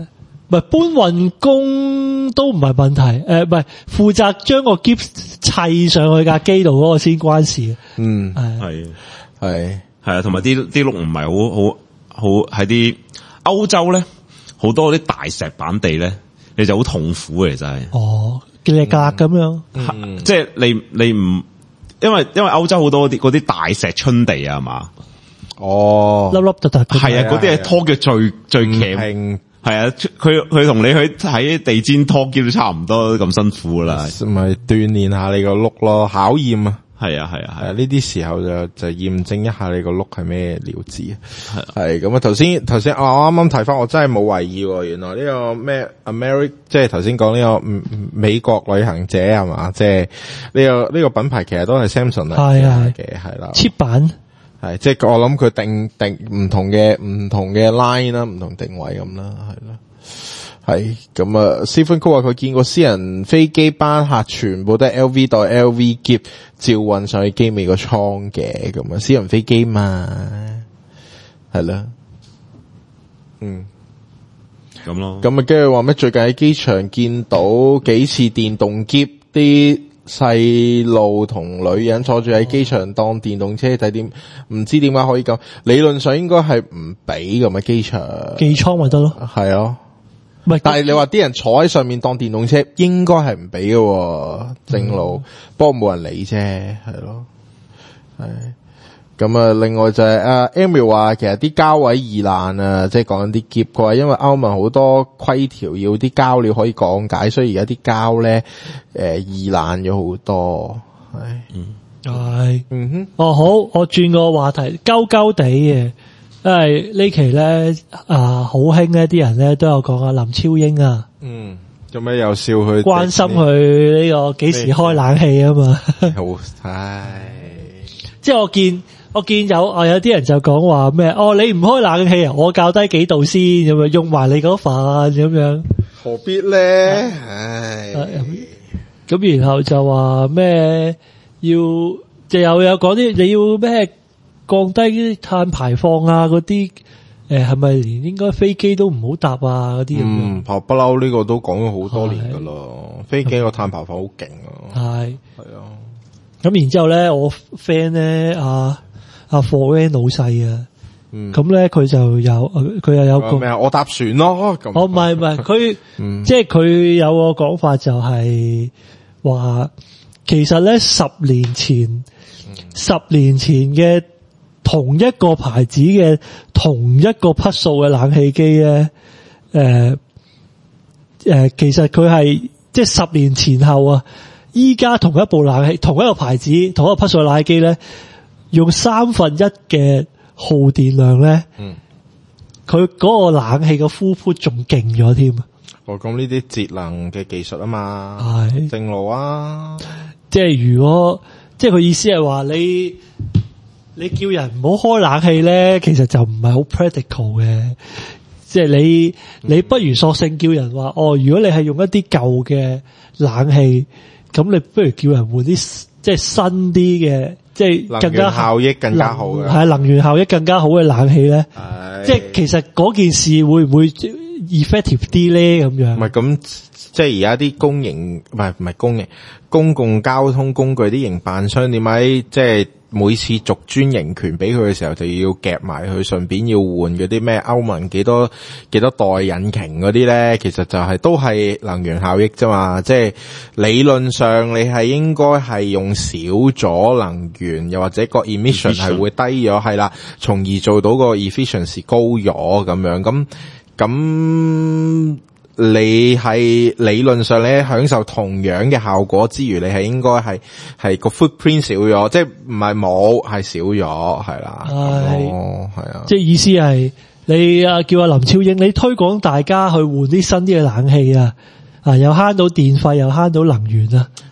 唔係搬運工都唔係問題，唔係負責將個箧砌上去架機度嗰個先關事。 係啊，同埋啲轆唔係好喺啲歐洲咧，好多啲大石板地咧，你就好痛苦嘅，其實係。 哦，叫你格咁樣， 即係你唔，因為歐洲好多嗰啲大石春地啊，係嘛？ 哦， 粒粒突突， 係啊，嗰啲係拖腳最鉗。係啊，佢同你去喺地氈拖箧都差唔多咁辛苦啦， 咪鍛煉下你個轆咯，考驗啊， 係啊， 呢啲時候就驗證一下你個轆係咩料子啊，係咁啊，頭先我啱啱睇翻，我真係冇懷疑喎，原來呢個咩 American 即係頭先講呢個美國旅行者係嘛，即係呢個品牌其實都係 Samsung 嚟嘅，係啦，cheap 版。 係，即係我諗佢定唔同嘅 line 啦，唔同定位咁啦，係啦，係咁啊。Stephen Cook 話佢見過私人飛機班客全部都係 LV 袋 LV 箧照運上去機尾個倉嘅，咁啊，私人飛機嘛，係啦， 咁咯。 咁啊，跟住話咩？最近喺機場見到幾次電動箧啲。細路同女人坐住喺機場當電動車睇點，唔知點解可以咁？理論上應該係唔俾咁嘅機場寄倉咪得咯， 係咯，唔係。但係你話啲人坐喺上面當電動車，應該係唔俾嘅，正路，不過冇人理啫，係咯，係。咁啊，另外就係Emil 話，其實啲膠位易爛啊，即係講緊啲箧嘅話，因為歐盟好多規條要啲膠料可以降解，所以而家啲膠咧易爛咗好多。 係，哦好，我轉個話題，鳩鳩地嘅，因為呢期咧好興呢啲人咧都有講林超英啊， 做咩又笑佢？ 關心佢呢個幾時開冷氣啊嘛，即係我見有啲人就講話咩？你唔開冷氣啊？我校低幾度先咁樣，用埋你嗰份咁樣， 何必咧？ 咁然後就話咩？就又有講啲你要咩降低啲碳排放啊？嗰啲係咪連應該飛機都唔好搭啊？嗰啲不嬲呢個都講咗好多年噶咯，飛機個碳排放好勁啊！係啊， 咁然之後咧，我 friend 咧阿 Foran 老細啊，咁咧佢又有個咩啊？我搭船咯，咁唔係佢，即係佢有個講法就係話，其實咧10年前嘅同一個牌子嘅同一個匹數嘅冷氣機咧，其實佢係即係10年前後啊，依家同一部冷氣同一個牌子同一個匹數嘅冷氣機咧。用1/3嘅耗電量咧，佢嗰個冷氣嘅呼呼仲勁咗添。 咁呢啲節能嘅技術啊嘛，係正路啊。 即係如果即係佢意思係話你叫人唔好開冷氣咧，其實就唔係好 practical 嘅。即係你不如索性叫人話如果你係用一啲舊嘅冷氣，咁你不如叫人換啲即係新啲嘅。即係更加效益更加好嘅， 係能源效益更加好嘅冷氣咧。即係其實嗰件事會唔會 effective 啲咧？咁樣唔係咁，即係而家啲公營唔係公共交通工具啲營辦商點解即係每次續專營權俾佢嘅時候就要夾埋佢，順便要換嗰啲咩歐盟幾多代引擎嗰啲咧？其實就係都係能源效益啫嘛。即係理論上你係應該係用少咗能源，又或者個 emission 係會低咗，係啦，從而做到個 efficiency 高咗咁樣。咁你係理論上咧享受同樣嘅效果之餘，你係應該係個 footprint 少咗，即係唔係冇，係少咗，係啦。係啊， 即係意思係你叫阿林超英，你推廣大家去換啲新啲嘅冷氣啊，又慳到電費又慳到能源啊。 咪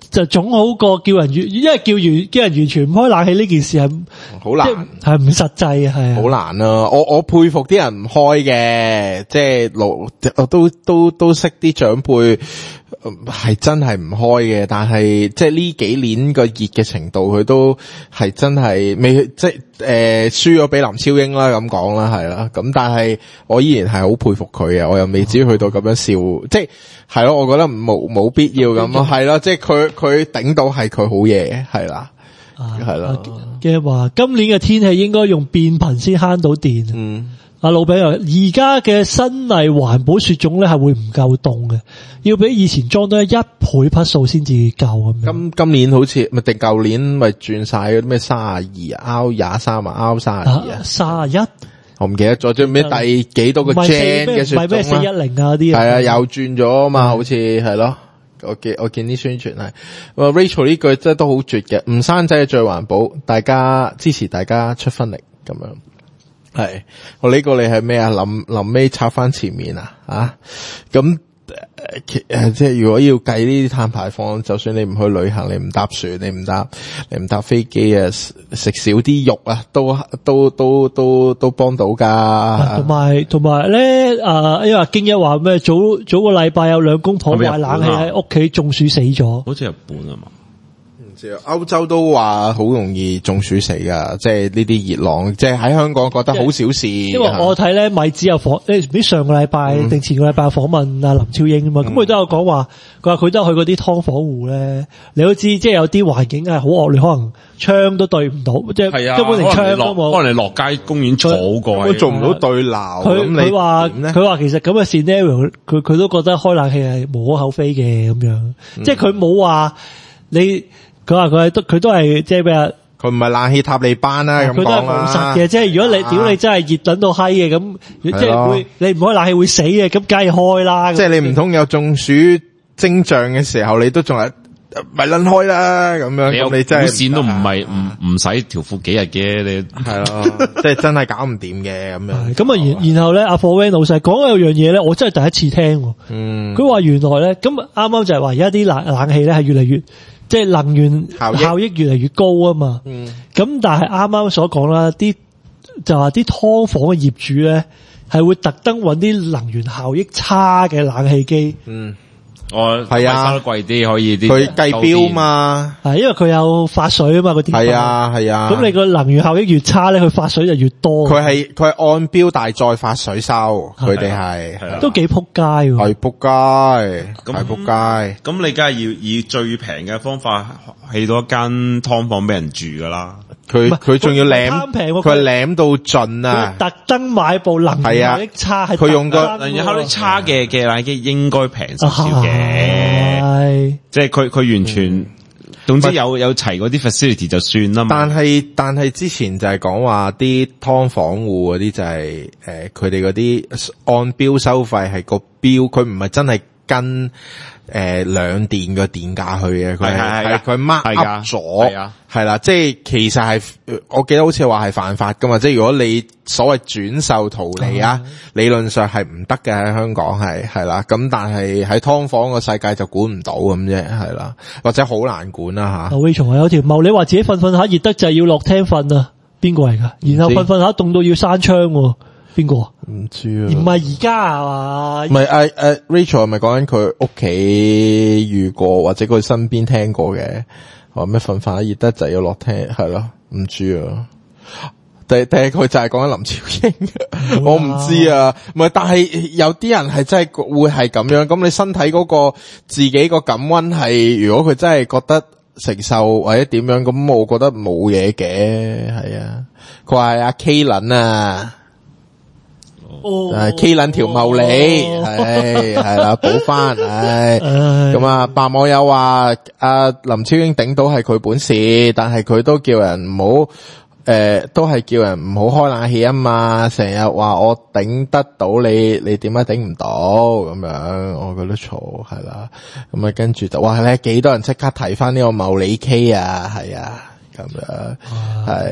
就總好過叫人因為叫人完全唔開冷氣呢件事係好難， 係唔實際啊，係好難啊！我佩服啲人唔開嘅，即係都識啲長輩係真係唔開嘅，但係即係呢幾年個熱嘅程度，佢都係真係未即係輸咗俾林超英啦，咁講啦，係啦。咁但係我依然係好佩服佢嘅，我又未至於去到咁樣笑，即係係咯，我覺得冇必要咁咯，係咯，即係佢頂到係佢好嘢，係啦，係啦。 嘅話今年嘅天氣應該用變頻先慳到電。阿老餅而家嘅新例環保雪種咧係會唔夠凍嘅，要比以前裝多1倍匹數先至夠咁樣。 今年好似咪定舊年咪轉晒嗰啲咩32 R23 啊 R32 31， 我唔記得咗，最尾第幾多個 Gen 嘅雪種啦？唔係咩 410啊啲？ 係啊，又轉咗啊嘛，好似係咯。我見啲宣傳係，Rachel 呢句真係都好絕嘅，唔生仔係最環保，大家支持大家出分力咁樣。係，我呢個你係咩啊？臨尾插翻前面啊？咁即係如果要計呢啲碳排放，就算你唔去旅行，你唔搭船，你唔搭飛機啊，食少啲肉啊，都幫到噶。同埋咧，因為京一話咩？早個禮拜有2公婆壞冷氣喺屋企中暑死咗， 好似日本啊嘛。 歐洲都話好容易中暑死噶，即係呢啲熱浪，即係喺香港覺得好小事。 因為我睇咧米子有訪，唔上個禮拜定前個禮拜訪問阿林超英啊嘛，咁佢都有講話，佢都有去嗰啲劏房戶咧，你都知即係有啲環境係好惡劣，可能窗都對唔到，即係根本連窗都冇。 可能你落街公園坐過， 都做唔到對鬧。 佢話其實咁嘅 scenario， 佢都覺得開冷氣係無可厚非嘅咁樣，即係佢冇話你。佢話佢都係即係咩啊？ 佢唔係冷氣塔利班啦，咁講啦。佢都係務實嘅， 即係如果你屌你真係熱等到閪嘅咁，即係會你唔開冷氣會死嘅，咁梗係開啦。 即係你唔通有中暑徵象嘅時候，你都仲係咪撚開啦？咁樣你真係線都唔使條褲幾日嘅，你係咯，即係真係搞唔掂嘅咁樣。 咁啊，然後咧，阿 Foreman 老細講有樣嘢咧，我真係第一次聽。佢話原來咧，咁啱啱就係話而家啲冷氣咧係越嚟越。即係能源效益越嚟越高啊嘛，咁但係啱啱所講啦，就話啲劏房嘅業主咧係會特登揾啲能源效益差嘅冷氣機， 係啊， 收得貴啲可以啲， 佢計標嘛， 係因為佢有發水啊嘛，嗰啲係啊， 咁你個能源效益越差咧，佢發水就越多。 佢係按標但係再發水收，佢哋係都幾撲街喎， 係撲街，係撲街。 咁你梗係要以最平嘅方法起到一間劏房俾人住噶啦。 佢仲要舐，佢舐到盡啊！ 特登買部能源效益差，係佢用個能源效益差嘅冷氣機應該平少少嘅，即係佢完全，總之有齊嗰啲 facility 就算啦嘛。 但係之前就係講話啲劏房戶嗰啲就係佢哋嗰啲按標收費係個標，佢唔係真係跟兩電嘅電價去嘅，佢 mark up 咗，係啦，即係其實係我記得好似話係犯法噶嘛，即係如果你所謂轉售圖利啊，理論上係唔得嘅，喺香港係啦，咁但係喺劏房個世界就管唔到咁啫，係啦，或者好難管啦吓。 威松有條茂，你話自己瞓下熱得滯要落廳瞓啊，邊個嚟噶？然後瞓下凍到要閂窗。邊個？ 唔知啊， 唔係而家啊嘛？ 唔係Rachel 係咪講緊佢屋企遇過或者佢身邊聽過嘅？話咩瞓飯熱得滯要落廳，係咯？唔知啊。但係佢就係講緊林超英，我唔知啊。唔係，但係有啲人係真係會係咁樣。咁你身體嗰個自己個感溫係，如果佢真係覺得承受或者點樣，咁我覺得冇嘢嘅。係啊，佢話阿 K 倫啊。K 撚條茂利，係啦，補翻，咁啊，白網友話阿林超英頂到係佢本事，但係佢都叫人唔好，都係叫人唔好開冷氣啊嘛，成日話我頂得到你點解頂唔到咁樣，我覺得錯係啦，咁啊跟住就哇咧幾多人即刻提翻呢個茂利 K 啊，係啊，咁樣係。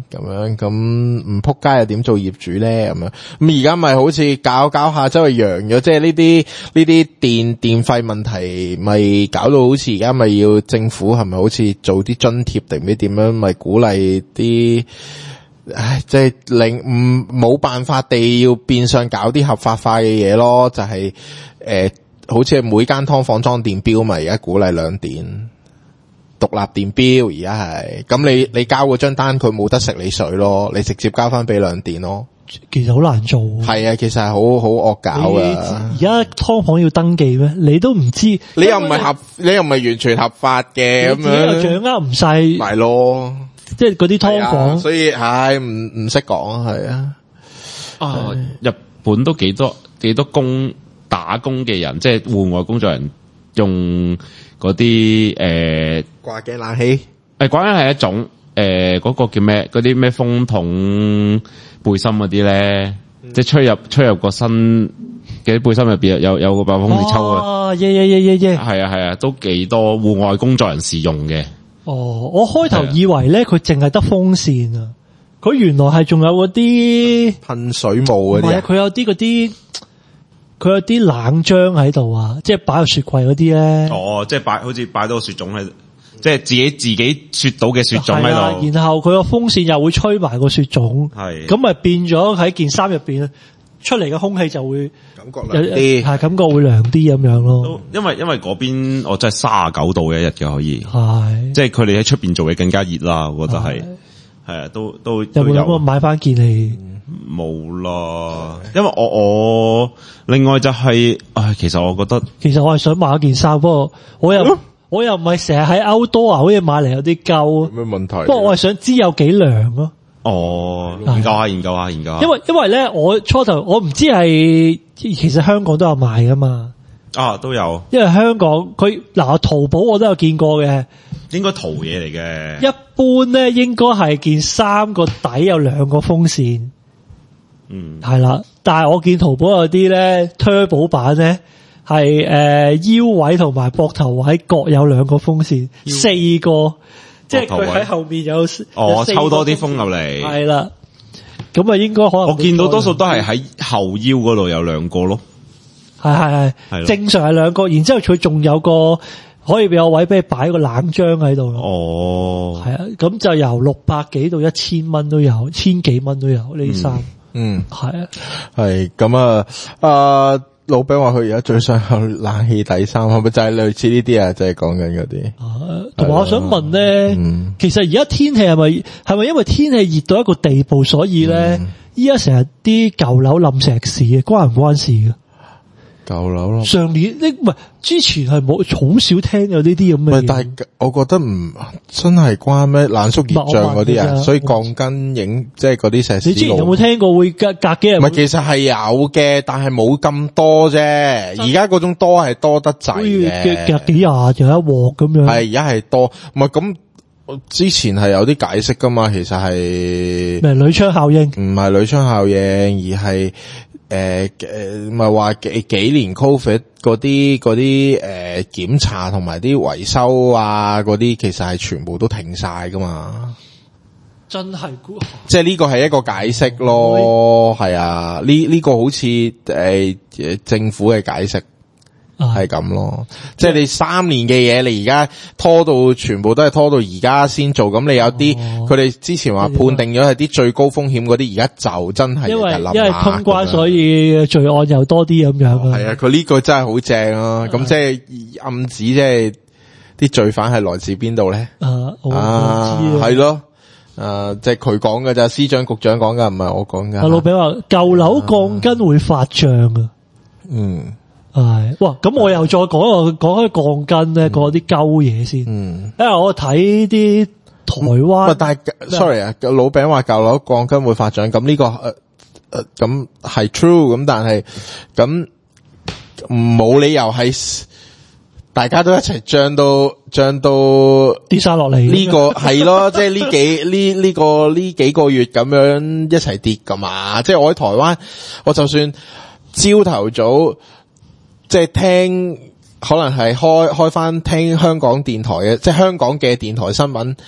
咁樣，咁唔撲街又點做業主咧？咁樣，咁而家咪好似搞下周圍揚咗，即係呢啲電費問題，咪搞到好似而家咪要政府係咪好似做啲津貼定唔知點樣，咪鼓勵啲，即係冇辦法地要變相搞啲合法化嘅嘢咯，就係好似係每間劏房裝電錶咪而家鼓勵兩電。獨立電錶而家係，咁你交嗰張單佢冇得食你水咯，你直接交翻俾兩電咯。 其實好難做。 係啊，其實係好惡搞噶。 而家劏房要登記咩？你都唔知， 你又唔係完全合法嘅咁樣， 又掌握唔晒， 咪咯， 即係嗰啲劏房。 所以唔識講係啊。 日本都幾多打工嘅人，即係戶外工作人用。嗰啲掛頸冷氣， 掛頸係一種嗰個叫咩？嗰啲咩風筒背心嗰啲咧，即係吹入個身嘅背心入邊有個把風扇抽啊！係啊，都幾多戶外工作人士用嘅。哦， 我開頭以為咧佢淨係得風扇啊，佢原來係仲有嗰啲噴水霧嗰啲。唔係， 佢有啲嗰啲。佢有啲冷漿喺度啊，即係擺喺雪櫃嗰啲咧。 哦，即係好似擺到個雪種喺，即係自己雪到嘅雪種喺度。 然後佢個風扇又會吹埋個雪種，係咁咪變咗喺件衫入邊出嚟嘅空氣就會感覺涼啲， 係感覺會涼啲咁樣咯。 因為嗰邊我真係39度嘅一日嘅可以， 係即係佢哋喺出邊做嘢更加熱啦，我覺得係啊，都有冇諗過買翻件嚟？ 冇啦，因為我另外就係，其實我覺得， 其實我係想買一件衫，不過我又唔係成日喺Outdoor好似買嚟有啲舊， 咩問題？ 不過我係想知有幾涼咯。 哦，研究下。 因為咧，我初頭我唔知係，其實香港都有賣噶嘛。 都有。因為香港佢淘寶我都有見過嘅， 應該淘嘢嚟嘅。 一般咧應該係件衫個底有兩個風扇。係啦，但係我見淘寶有啲咧 Turbo 版咧係腰位同埋膊頭位各有兩個風扇，4個，即係佢喺後面有抽多啲風入嚟。 係啦，咁啊應該可能我見到多數都係喺後腰嗰度有兩個咯。 係正常係兩個，然之後佢仲有個可以有位俾你擺個冷漿喺度咯。係啊，咁就由600幾到1000蚊都有，1000幾蚊都有呢啲衫。係啊， 係咁老餅話佢而家最想有冷氣底衫，係咪就係類似呢啲啊？就係講緊嗰啲。 同埋我想問咧，其實而家天氣係咪因為天氣熱到一個地步，所以咧依家成日啲舊樓冧石屎嘅，關唔關事嘅？ 舊樓咯， 上年唔係之前係冇，好少聽有呢啲咁嘅嘢。 但係我覺得唔真係關咩冷縮熱脹嗰啲啊，所以鋼筋即係嗰啲石屎。 你之前有冇聽過會隔幾日？ 唔係，其實係有嘅，但係冇咁多啫。而家嗰種多係多得滯嘅， 隔幾日就一鑊咁樣。係而家係多，唔係咁。之前係有啲解釋噶嘛，其實係咩鋁窗效應？唔係鋁窗效應，而係唔係話幾年 Covid 嗰啲檢查同埋啲維修啊嗰啲，其實係全部都停晒噶嘛。 真係即係呢個係一個解釋咯，係啊，呢個好似政府嘅解釋。係咁咯，即係你3年嘅嘢，你而家拖到全部都係拖到而家先做，咁你有啲佢哋之前話判定咗係啲最高風險嗰啲，而家就真係因為通關，所以罪案又多啲咁樣。 係啊，佢呢個真係好正啊！咁即係暗指即係啲罪犯係來自邊度咧？係咯，即係佢講嘅咋，司長局長講噶，唔係我講噶。 老餅話舊樓鋼筋會發脹啊。係，哇！咁我又再講開鋼筋咧，講啲鳩嘢先。因為我睇啲台灣， 但係 sorry 啊，老餅話舊樓鋼筋會發脹，咁呢個咁係 true，咁但係咁冇理由係大家都一齊漲到跌晒落嚟。 呢個係咯，即係呢幾個月咁樣一齊跌噶嘛。即係我喺台灣，我就算朝頭早。即係聽，可能係開翻聽香港電台嘅，即係香港嘅電台新聞，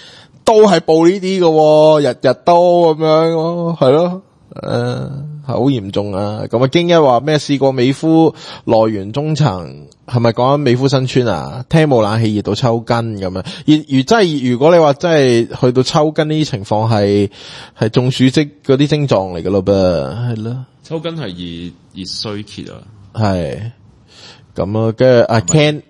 都係報呢啲嘅，日日都咁樣咯，係咯，係好嚴重啊！咁啊，京一話咩試過美孚內園中層，係咪講緊美孚新村啊？聽冇冷氣熱到抽筋咁樣，如果你話真係去到抽筋呢啲情況係中暑積嗰啲症狀嚟噶咯噃，係咯。 抽筋係熱衰竭啊， 係咁啊，跟住阿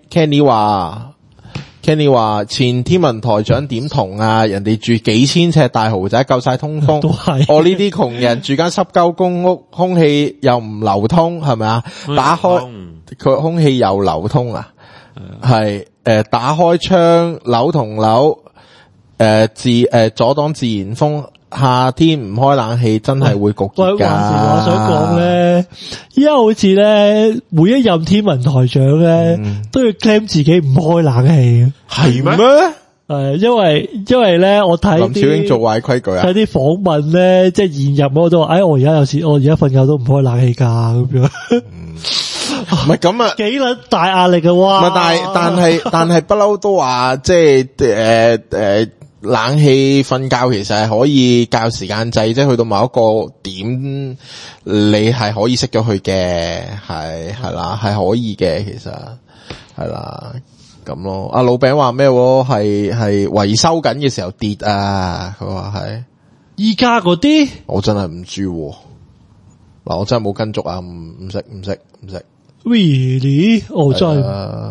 Kenny 話前天文台長點同啊？人哋住幾千尺大豪宅，夠晒通風。 都係我呢啲窮人住間濕鳩公屋，空氣又唔流通，係咪啊？打開佢空氣又流通啊？係打開窗樓同樓阻擋自然風。夏天唔開冷氣真係會焗熱㗎。 我想講咧，依家好似咧，每一任天文台長咧，都要 claim 自己唔開冷氣。 係咩？ 因為咧，我睇林超英做壞規矩啊！ 睇啲訪問咧，即係現任我都話，我而家有時我而家瞓覺都唔開冷氣㗎咁樣。 唔係咁啊， 幾撚大壓力嘅哇！ 唔係，但係不嬲都話，即係冷氣瞓覺其實係可以較時間制，即係去到某一個點，你係可以熄咗佢嘅，係啦，係可以嘅，其實係啦，咁咯。阿老餅話咩？係維修緊嘅時候跌啊！佢話係依家嗰啲， 我真係唔知嗱，我真係冇跟足啊，唔識。 Really？真係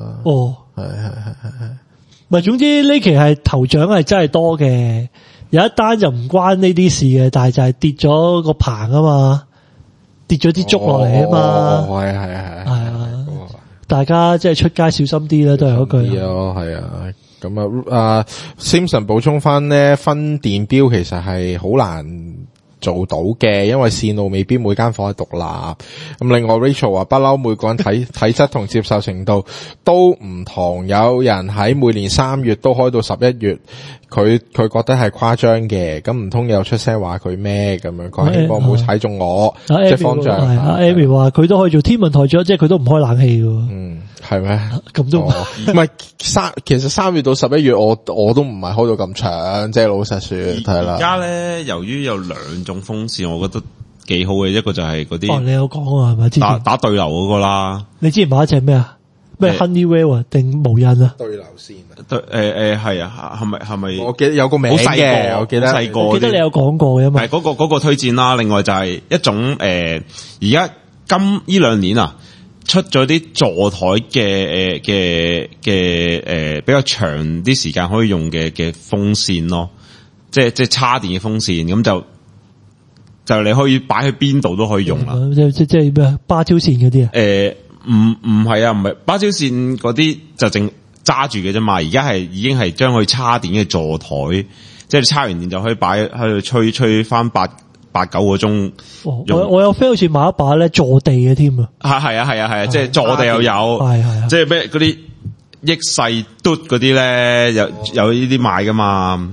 係。唔係，總之呢期係頭獎係真係多嘅，有一單就唔關呢啲事嘅，但係就係跌咗個棚啊嘛，跌咗啲竹落嚟啊嘛，係啊，大家即係出街小心啲啦，都係嗰句。 係啊，咁啊，Simpson 補充翻咧，分電錶其實係好難做到嘅，因為線路未必每間房係獨立。咁另外 Rachel 話不嬲，每個人體質同接受程度都唔同，有人喺每年3月都開到11月，佢覺得係誇張嘅，咁唔通又出聲話佢咩咁樣？佢希望唔好踩中我，即係方丈。 阿 Amy 話佢都可以做天文台長，即係佢都唔開冷氣嘅。 係咩？ 咁都唔係其實3月到11月我都唔係開到咁長，即係老實說係啦。 而家咧，由於有2種風扇，我覺得幾好嘅，一個就係嗰啲你有講啊，係咪？之前打對流嗰個啦。 你之前買一隻咩啊？咩 Honeywell 定無印啊？ 對流線係啊，係咪？ 我記得有個名嘅，我記得細個。 我記得你有講過嘅嘛？ 係嗰個推薦啦。另外就係一種而家呢2年啊，出咗啲座台嘅比較長啲時間可以用嘅風扇咯，即係插電嘅風扇，咁就你可以擺喺邊度都可以用啦。 即係咩芭蕉扇嗰啲啊？ 唔係啊，唔係芭蕉扇嗰啲就淨揸住嘅啫嘛。而家已經係將佢插電嘅座台，即係插完電就可以擺喺度吹翻8-9個鐘。 我有 friend 好似買一把咧坐地嘅添啊。係啊，即係坐地又有，係即係咩嗰啲益世嘟嗰啲咧，有呢啲買噶嘛。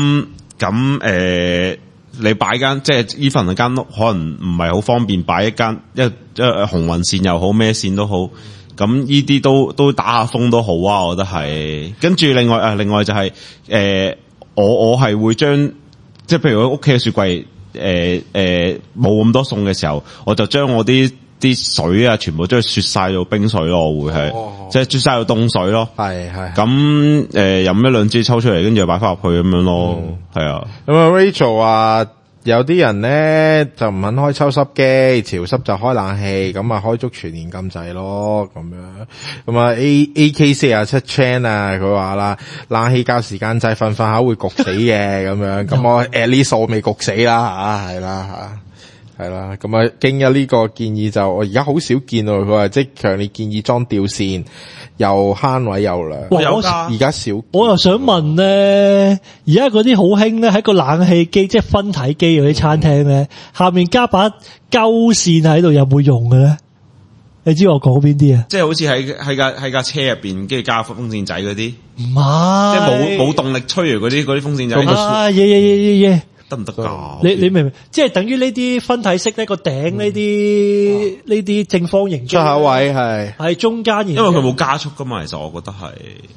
咁你擺間即係even間屋可能唔係好方便擺一間一紅雲線又好咩線都好，咁呢啲都打下風都好啊，我覺得係。跟住另外就係我係會將即係譬如我屋企嘅雪櫃冇咁多餸嘅時候，我就將我啲水啊全部將佢雪晒到冰水咯，我會係即係雪晒到凍水咯。係咁飲1-2支抽出嚟，跟住又擺翻入去咁樣咯。係啊。咁啊 Rachel 話有啲人咧就唔肯開抽濕機，潮濕就開冷氣，咁啊開足全年咁滯咯，咁樣。咁啊 AK47 Chan 啊，佢話啦，冷氣較時間制，瞓下會焗死嘅，咁樣。咁我 at least 我未焗死啦吓，係啦吓。係啦，咁啊，經一呢個建議就我而家好少見到佢話即係強烈建議裝吊扇，又慳位又涼。而家少。我又想問咧，而家嗰啲好興咧，喺個冷氣機即係分體機嗰啲餐廳咧，下面加把勾扇喺度，有冇用嘅咧？你知我講邊啲啊？即係好似喺架車入邊，跟住加風扇仔嗰啲。唔係，即係冇動力吹嗰啲風扇仔。嘢。得唔得噶？你明唔明？即係等於呢啲分體式呢個頂呢啲正方形出口位係中間，因為佢冇加速噶嘛。其實我覺得係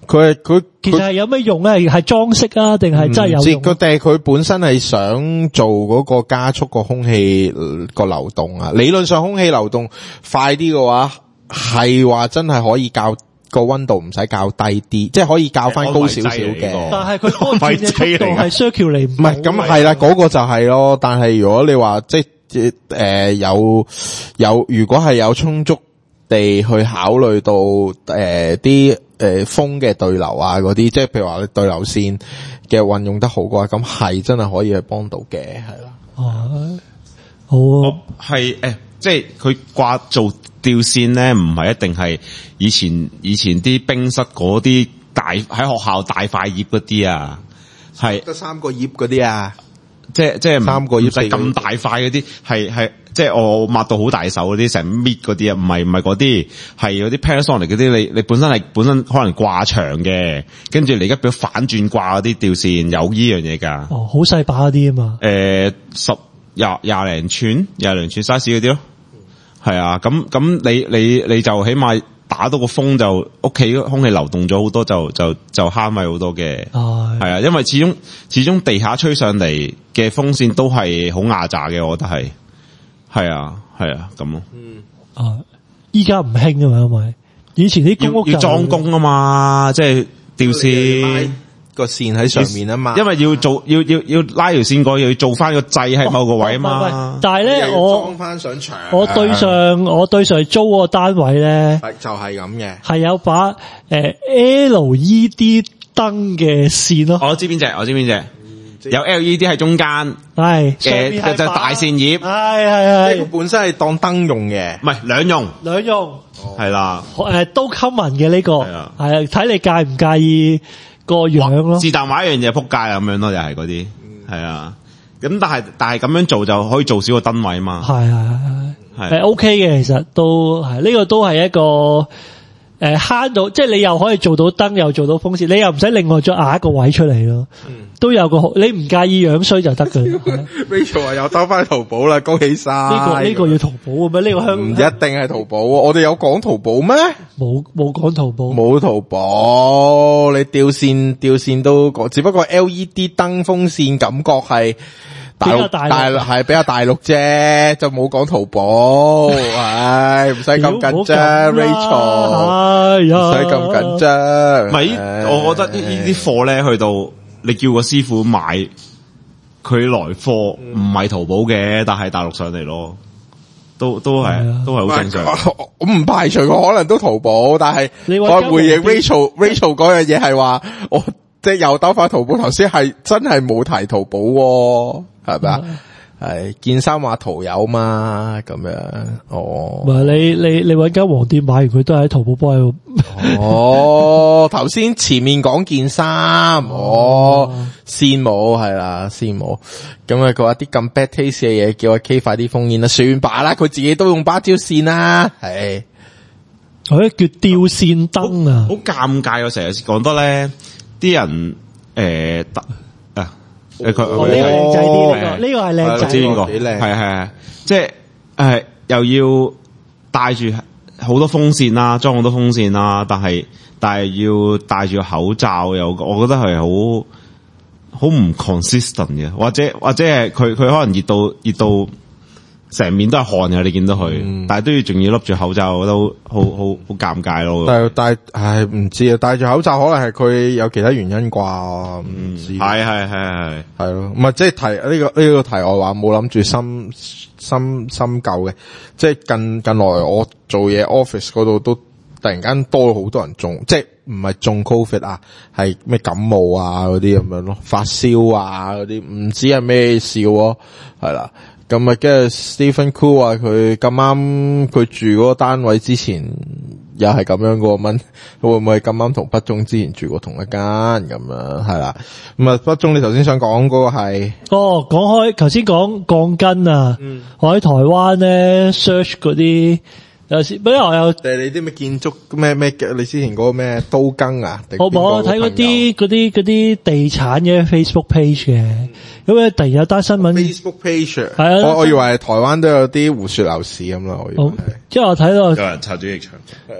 佢其實係有咩用咧？係裝飾啊，定係真係有用？ 定係佢本身係想做嗰個加速個空氣個流動啊。理論上空氣流動快啲嘅話，係話真係可以較個溫度唔使較低啲，即係可以較翻高少少嘅。 但係佢嗰個轉嘅速度係 circulate 唔係咁係啦，嗰個就係咯。但係如果你話即係有如果係有充足地去考慮到啲風嘅對流啊嗰啲，即係譬如話你對流線嘅運用得好嘅話，咁係真係可以去幫到嘅，係啦。 好啊， 係即係佢掛做吊線咧，唔係一定係以前啲冰室嗰啲喺學校大塊葉嗰啲啊，係得3個葉嗰啲啊， 即係 3個葉係咁大塊嗰啲，係即係我抹到好大手嗰啲，成搣嗰啲啊，唔係嗰啲，係嗰啲 Panasonic 嗰啲，你本身可能掛長嘅，跟住你而家變反轉掛嗰啲吊線，有呢樣嘢噶。 哦，好細把嗰啲啊嘛。 廿零寸 size 嗰啲咯。係啊，咁你就起碼打到個風就屋企空氣流動咗好多，就慳米好多嘅。係啊，因為始終地下吹上嚟嘅風扇都係好壓榨嘅，我覺得係。係啊咁咯。 依家唔興啊嘛，因為以前啲公屋要裝工啊嘛，即係吊線個線喺上面啊嘛， 因為要做要拉條線過，要做翻個掣喺某個位啊嘛。 但係咧，我裝翻上牆。 我對上租嗰個單位咧， 就係咁嘅， 係有把LED 燈嘅線咯。 我知邊隻。有 LED 喺中間， 係就大線葉， 係佢本身係當燈用嘅， 唔係兩用，係啦， 都 common 嘅呢個，係睇你介唔介意個樣咯。 是但買一樣嘢撲街咁樣咯，又係嗰啲，係啊。咁但係咁樣做就可以做少個燈位嘛。係 OK 嘅，其實都係呢個都係一個。慳到，即係你又可以做到燈，又做到風扇，你又唔使另外再壓一個位出嚟咯。都有個你唔介意樣衰就得㗎。 Rachel 話又兜翻淘寶啦，恭喜晒！ 呢個要淘寶嘅咩？呢個香唔一定係淘寶，我哋有講淘寶咩？ 冇講淘寶， 冇淘寶。你吊線都講，只不過 LED 燈風扇感覺係。大陸係比較大陸啫，就冇講淘寶，唉，唔使咁緊張 ，Rachel，唔使咁緊張。 唔係，我覺得呢啲貨咧，去到你叫個師傅買，佢來貨唔係淘寶嘅，但係大陸上嚟咯，都係好正常。 我唔排除佢可能都淘寶，但係我回應 Rachel 嗰樣嘢係話，我即係又兜翻淘寶，頭先係真係冇提淘寶。係咪啊？係件衫話淘友嘛，咁樣哦。唔係你搵間黃店買完，佢都係喺淘寶幫佢。 哦，頭先前面講件衫，線冇係啦，線冇。咁啊，佢話啲咁 bad taste 嘅嘢，叫阿 K 快啲封煙啦，算罷啦，佢自己都用芭蕉線啦，係。 叫吊線燈啊， 好尷尬。我成日講得咧，啲人呢個靚仔啲，呢個係靚仔， 知邊個？係，即係又要帶住好多風扇啦，裝好多風扇啦，但係要戴住口罩，又我覺得係好唔 consistent 嘅，或者係佢可能熱到成面都係汗嘅，你見到佢，但係都要仲要笠住口罩，都好尷尬咯。 但唔知啊，戴住口罩可能係佢有其他原因啩，唔知。係咯，唔係即係提呢個題外話，冇諗住深究嘅。即係近來我做嘢 office 嗰度都突然間多咗好多人中，即係唔係中 COVID 啊，係咩感冒啊嗰啲咁樣咯，發燒啊嗰啲，唔知係咩事咯，係啦。咁啊，跟住 Stephen Cool 話佢咁啱佢住嗰個單位之前又係咁樣喎，問會唔會咁啱同北中之前住過同一間咁樣，係啦。咁啊，北中你頭先想講嗰個係講開頭先講鋼筋啊，我喺台灣咧 search 嗰啲有時，不過我有你啲咩建築咩你之前嗰個咩刀耕啊？ 我冇睇嗰啲地產嘅 Facebook page 嘅，咁咧突然有單新聞 Facebook page 係啊， 我以為台灣都有啲胡說樓市咁啦，我以為即係我睇到有人拆咗翼牆，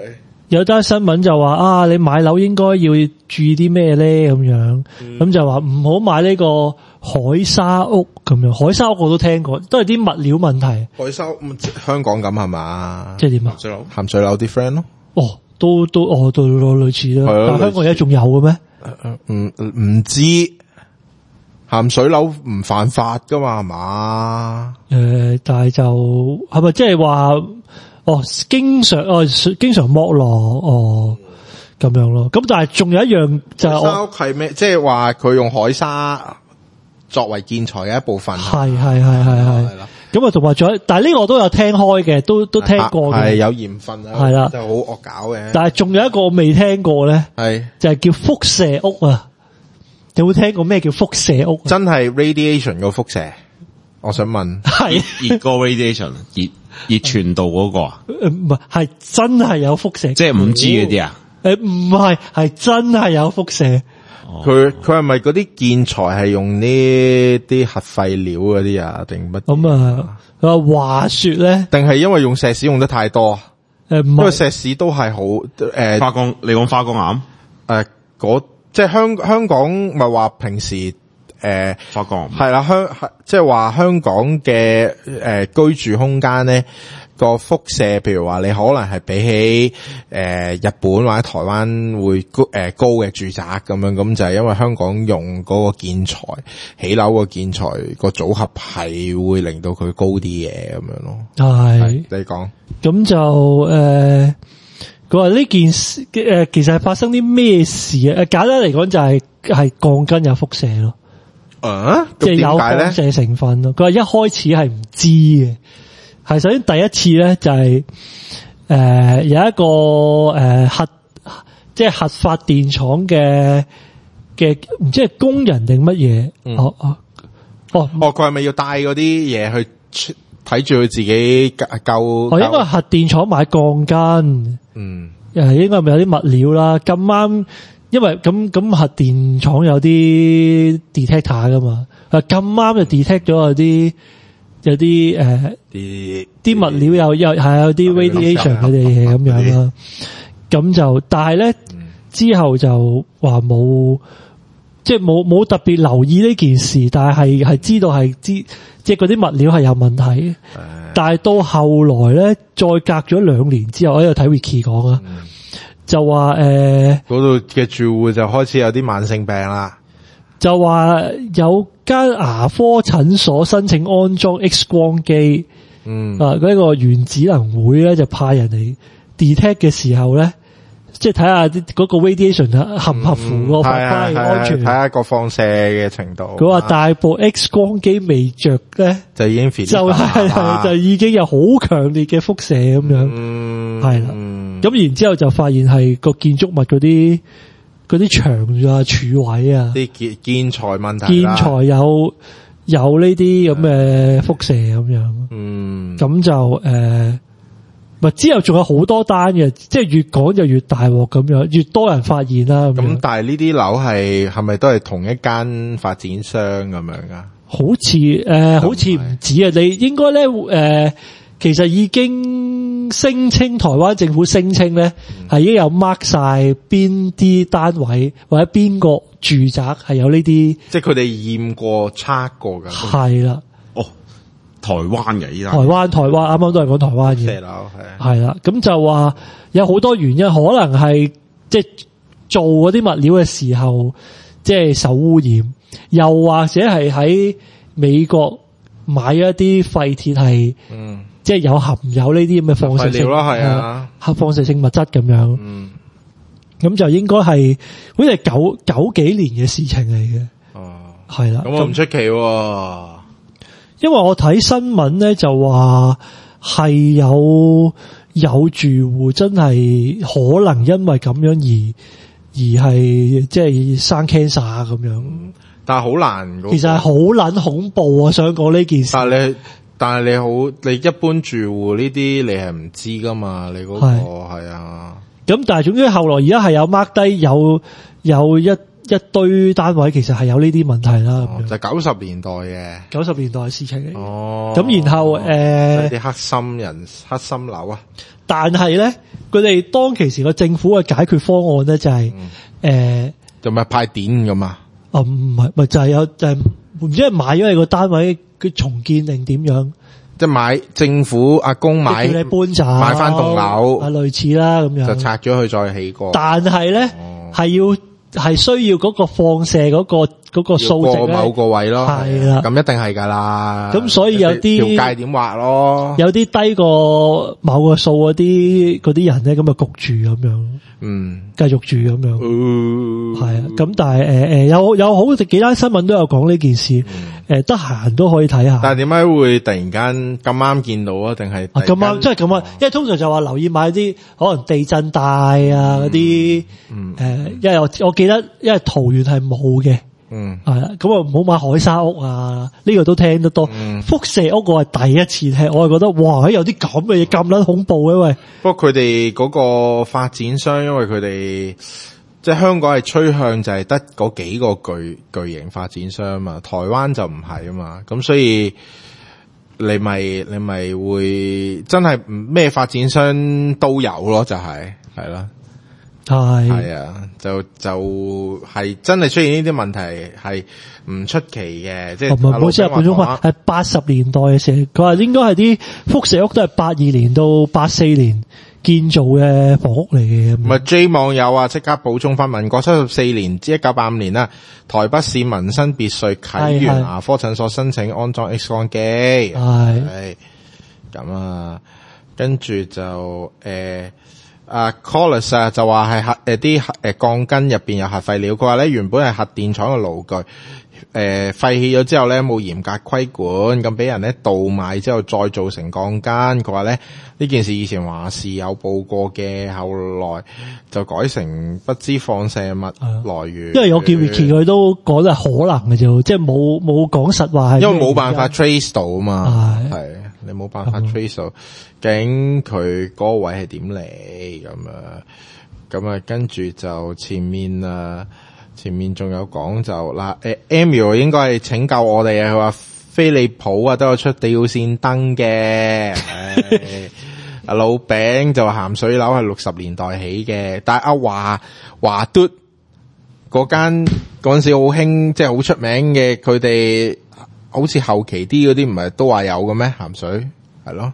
有單新聞就話啊，你買樓應該要注意啲咩咧咁樣，咁就話唔好買呢個海沙屋咁樣。海沙屋我都聽過，都係啲物料問題。 海沙屋香港咁係嘛？ 即係點啊？ 鹹水樓啲 friend 咯。 哦，都類似啦。但係香港而家仲有嘅咩？ 唔知鹹水樓唔犯法噶嘛係嘛？ 但係就係咪即係話？經常剝落咁樣咯。咁但係仲有一樣就係海沙屋係咩？即係話佢用海沙作為建材嘅一部分。 係。咁啊，同埋仲有，但係呢個我都有聽開嘅，都聽過嘅。 係有鹽分啊。係啦，就好惡搞嘅。 但係仲有一個我未聽過咧，就係叫輻射屋啊。有冇聽過咩叫輻射屋？ 真係 radiation 個輻射。我想問， 係熱個 radiation 熱傳導嗰個啊？ 唔係真係有輻射， 即係 5G 嗰啲啊？ 唔係真係有輻射。 佢係咪嗰啲建材係用呢啲核廢料嗰啲啊？定乜？ 咁啊，話說咧， 定係因為用石屎用得太多？因為石屎都係好花崗，你講花崗岩？ 即係香港咪話平時。 花崗係啦，即係話香港嘅居住空間咧個輻射，譬如話你可能係比起日本或者台灣會高嘅住宅咁樣，咁就係因為香港用嗰個建材起樓個建材個組合係會令到佢高啲嘅咁樣咯。係你講咁就佢話呢件事其實係發生啲咩事啊？簡單嚟講就係鋼筋有輻射咯。即係有放射成分咯。佢話一開始係唔知嘅，係首先第一次咧就係有一個即係核發電廠嘅唔知係工人定乜嘢。 佢係咪要帶嗰啲嘢去睇住佢自己救？ 應該係核電廠買鋼筋。應該係咪有啲物料啦？咁啱。因為咁核電廠有啲 detector 噶嘛，咁啱就 detect 咗有啲物料有啲 radiation 嗰啲嘢咁樣啦。咁就但係咧之後就話冇特別留意呢件事，但係知道即係嗰啲物料係有問題。但係到後來咧，再隔咗2年之後，我喺度睇 Wiki 講啊。就話嗰度嘅住戶就開始有啲慢性病啦。 就話有間牙科診所申請安裝 X 光機。嗰個原子能會咧就派人嚟 detect 嘅時候咧，即係睇下嗰個 radiation 合唔合乎個法規嘅安全， 睇下個放射嘅程度。 佢話大部 X 光機未着咧， 就已經就已經有好強烈嘅輻射咁樣。係啦。咁然之後就發現係個建築物嗰啲牆啊、柱位啊， 啲建材問題， 建材有呢啲咁嘅輻射咁樣。咁就之後仲有好多單嘅，即係越講就越大鑊咁樣，越多人發現啦。 咁但係呢啲樓係咪都係同一間發展商咁樣噶？ 好似唔止啊！你應該咧其實已經聲稱台灣政府聲稱咧係已經有 mark 晒邊啲單位或者邊個住宅係有呢啲， 即係佢哋驗過測過噶。 係啦， 台灣嘅依家， 台灣啱啱都係講台灣嘅。係啦，咁就話有好多原因，可能係即係做嗰啲物料嘅時候，即係受污染，又或者係喺美國買咗一啲廢鐵係，即係含有呢啲咁嘅放射性啦，係啊，放射性物質咁樣。咁就應該係好似係九幾年嘅事情嚟嘅。係啦， 咁我唔出奇喎。 因為我睇新聞咧就話係有住戶真係可能因為咁樣而係即係生 cancer 咁樣。 但係好難， 其實係好撚恐怖啊！想講呢件事。 但係你一般住戶呢啲你係唔知噶嘛？你嗰個係啊。 咁但係總之後來而家係有 mark 低有一堆單位其實係有呢啲問題啦。咁樣就90年代嘅 90年代嘅事情嚟。 哦， 咁然後啲黑心樓啊， 但係咧，佢哋當其時個政府嘅解決方案咧就係就咪派電咁啊？ 唔係，咪就係有就係唔知係買咗你個單位佢重建定點樣？ 即係買政府阿公買， 叫你搬走， 買翻棟樓啊，類似啦咁樣， 就拆咗佢再起過。 但係咧係需要嗰個放射嗰個數值咧， 某個位咯， 係啦， 咁一定係噶啦。 咁所以有啲條界點畫咯， 有啲低過某個數嗰啲人咧，咁就焗住咁樣，繼續住咁樣，係啊。咁但係有好幾單新聞都有講呢件事，得閒都可以睇下。 但係點解會突然間咁啱見到啊？定係咁啱，即係咁啊！因為通常就話留意買啲可能地震帶啊嗰啲，因為我記得，因為桃園係冇嘅，係啦，咁啊唔好買海沙屋啊，呢個都聽得多。輻射屋我係第一次聽，我係覺得哇，有啲咁嘅嘢咁撚恐怖嘅喂！ 不過佢哋嗰個發展商，因為佢哋即係香港係趨向就係得嗰幾個巨型發展商啊嘛，台灣就唔係啊嘛，咁所以你咪會真係咩發展商都有咯，就係啦。係啊，就係真係出現呢啲問題係唔出奇嘅，即係唔好先係本種話係80年代嘅事，佢話應該係啲輻射屋都係82年到84年建造嘅房屋嚟嘅。 唔係 J 網友啊，即刻補充翻，民國74年至1985年啦，台北市民生別墅啟源牙科診所申請安裝 X 光機，係咁啊，跟住就Collis 就話係啲鋼筋入邊有核廢料，佢話咧原本係核電廠嘅爐具，廢棄咗之後咧冇嚴格規管，咁俾人咧盜賣之後再造成鋼筋。佢話咧呢件事以前華視有報過嘅，後來就改成不知放射物來源。因為我見 Vicky 佢都講得係可能嘅啫，即係冇講實話係。 因為冇辦法 trace 到啊嘛，係你冇辦法 trace 到。究竟佢嗰個位係點嚟咁啊？跟住就前面仲有講就嗱，Emil 應該係拯救我哋啊！佢話飛利浦啊都有出吊線燈嘅，阿老餅就鹹水樓係60年代起嘅，但係阿華嘟嗰間嗰陣時好興，即係好出名嘅，佢哋好似後期啲嗰啲唔係都話有嘅咩鹹水係咯。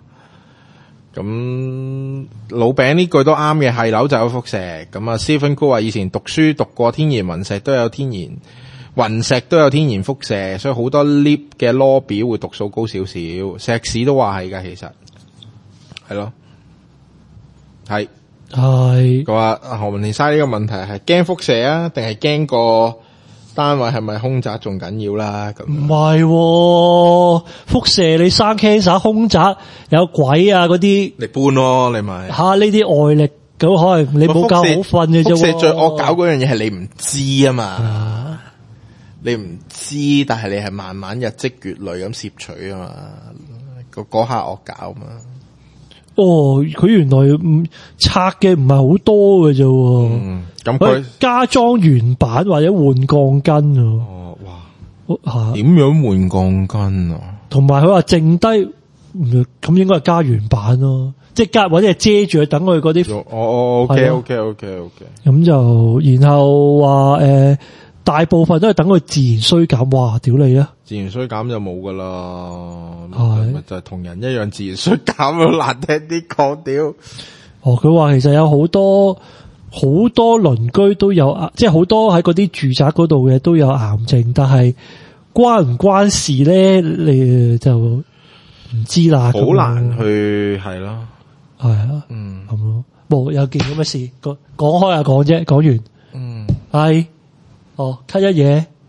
咁老餅呢句都啱嘅，係樓就有輻射。咁啊 Stephen Cool 話以前讀書讀過天然雲石都有天然輻射，所以好多 lift 嘅 lobby 會讀數高少少。石屎都話係噶，其實係咯，係。佢話何文田嘥呢個問題係驚輻射啊，定係驚個單位係咪空宅仲緊要啦？咁唔係輻射，你生 cancer 空宅有鬼啊嗰啲， 你搬咯，你咪吓呢啲外力咁可能你冇覺好瞓嘅啫。 輻射最惡搞嗰樣嘢係你唔知啊嘛，你唔知，但係你係慢慢日積月累咁攝取啊嘛，嗰下惡搞嘛。 佢原來拆嘅唔係好多嘅啫。 咁佢加裝原版或者換鋼筋哇！點樣換鋼筋啊？ 同埋佢話剩低咁應該係加原版咯，即係加或者係遮住佢等佢嗰啲。 OK。 咁就然後話大部分都係等佢自然衰減。哇！屌你啊！ 自然衰減就冇噶啦，咪就係同人一樣自然衰減咯，難聽啲講屌。 佢話其實有好多鄰居都有，即係好多喺嗰啲住宅嗰度嘅都有癌症，但係關唔關事咧？你就唔知啦。 好難去係咯， 係啊，咁咯。冇有件咁嘅事，講開啊講啫，講完，係，cut 一嘢。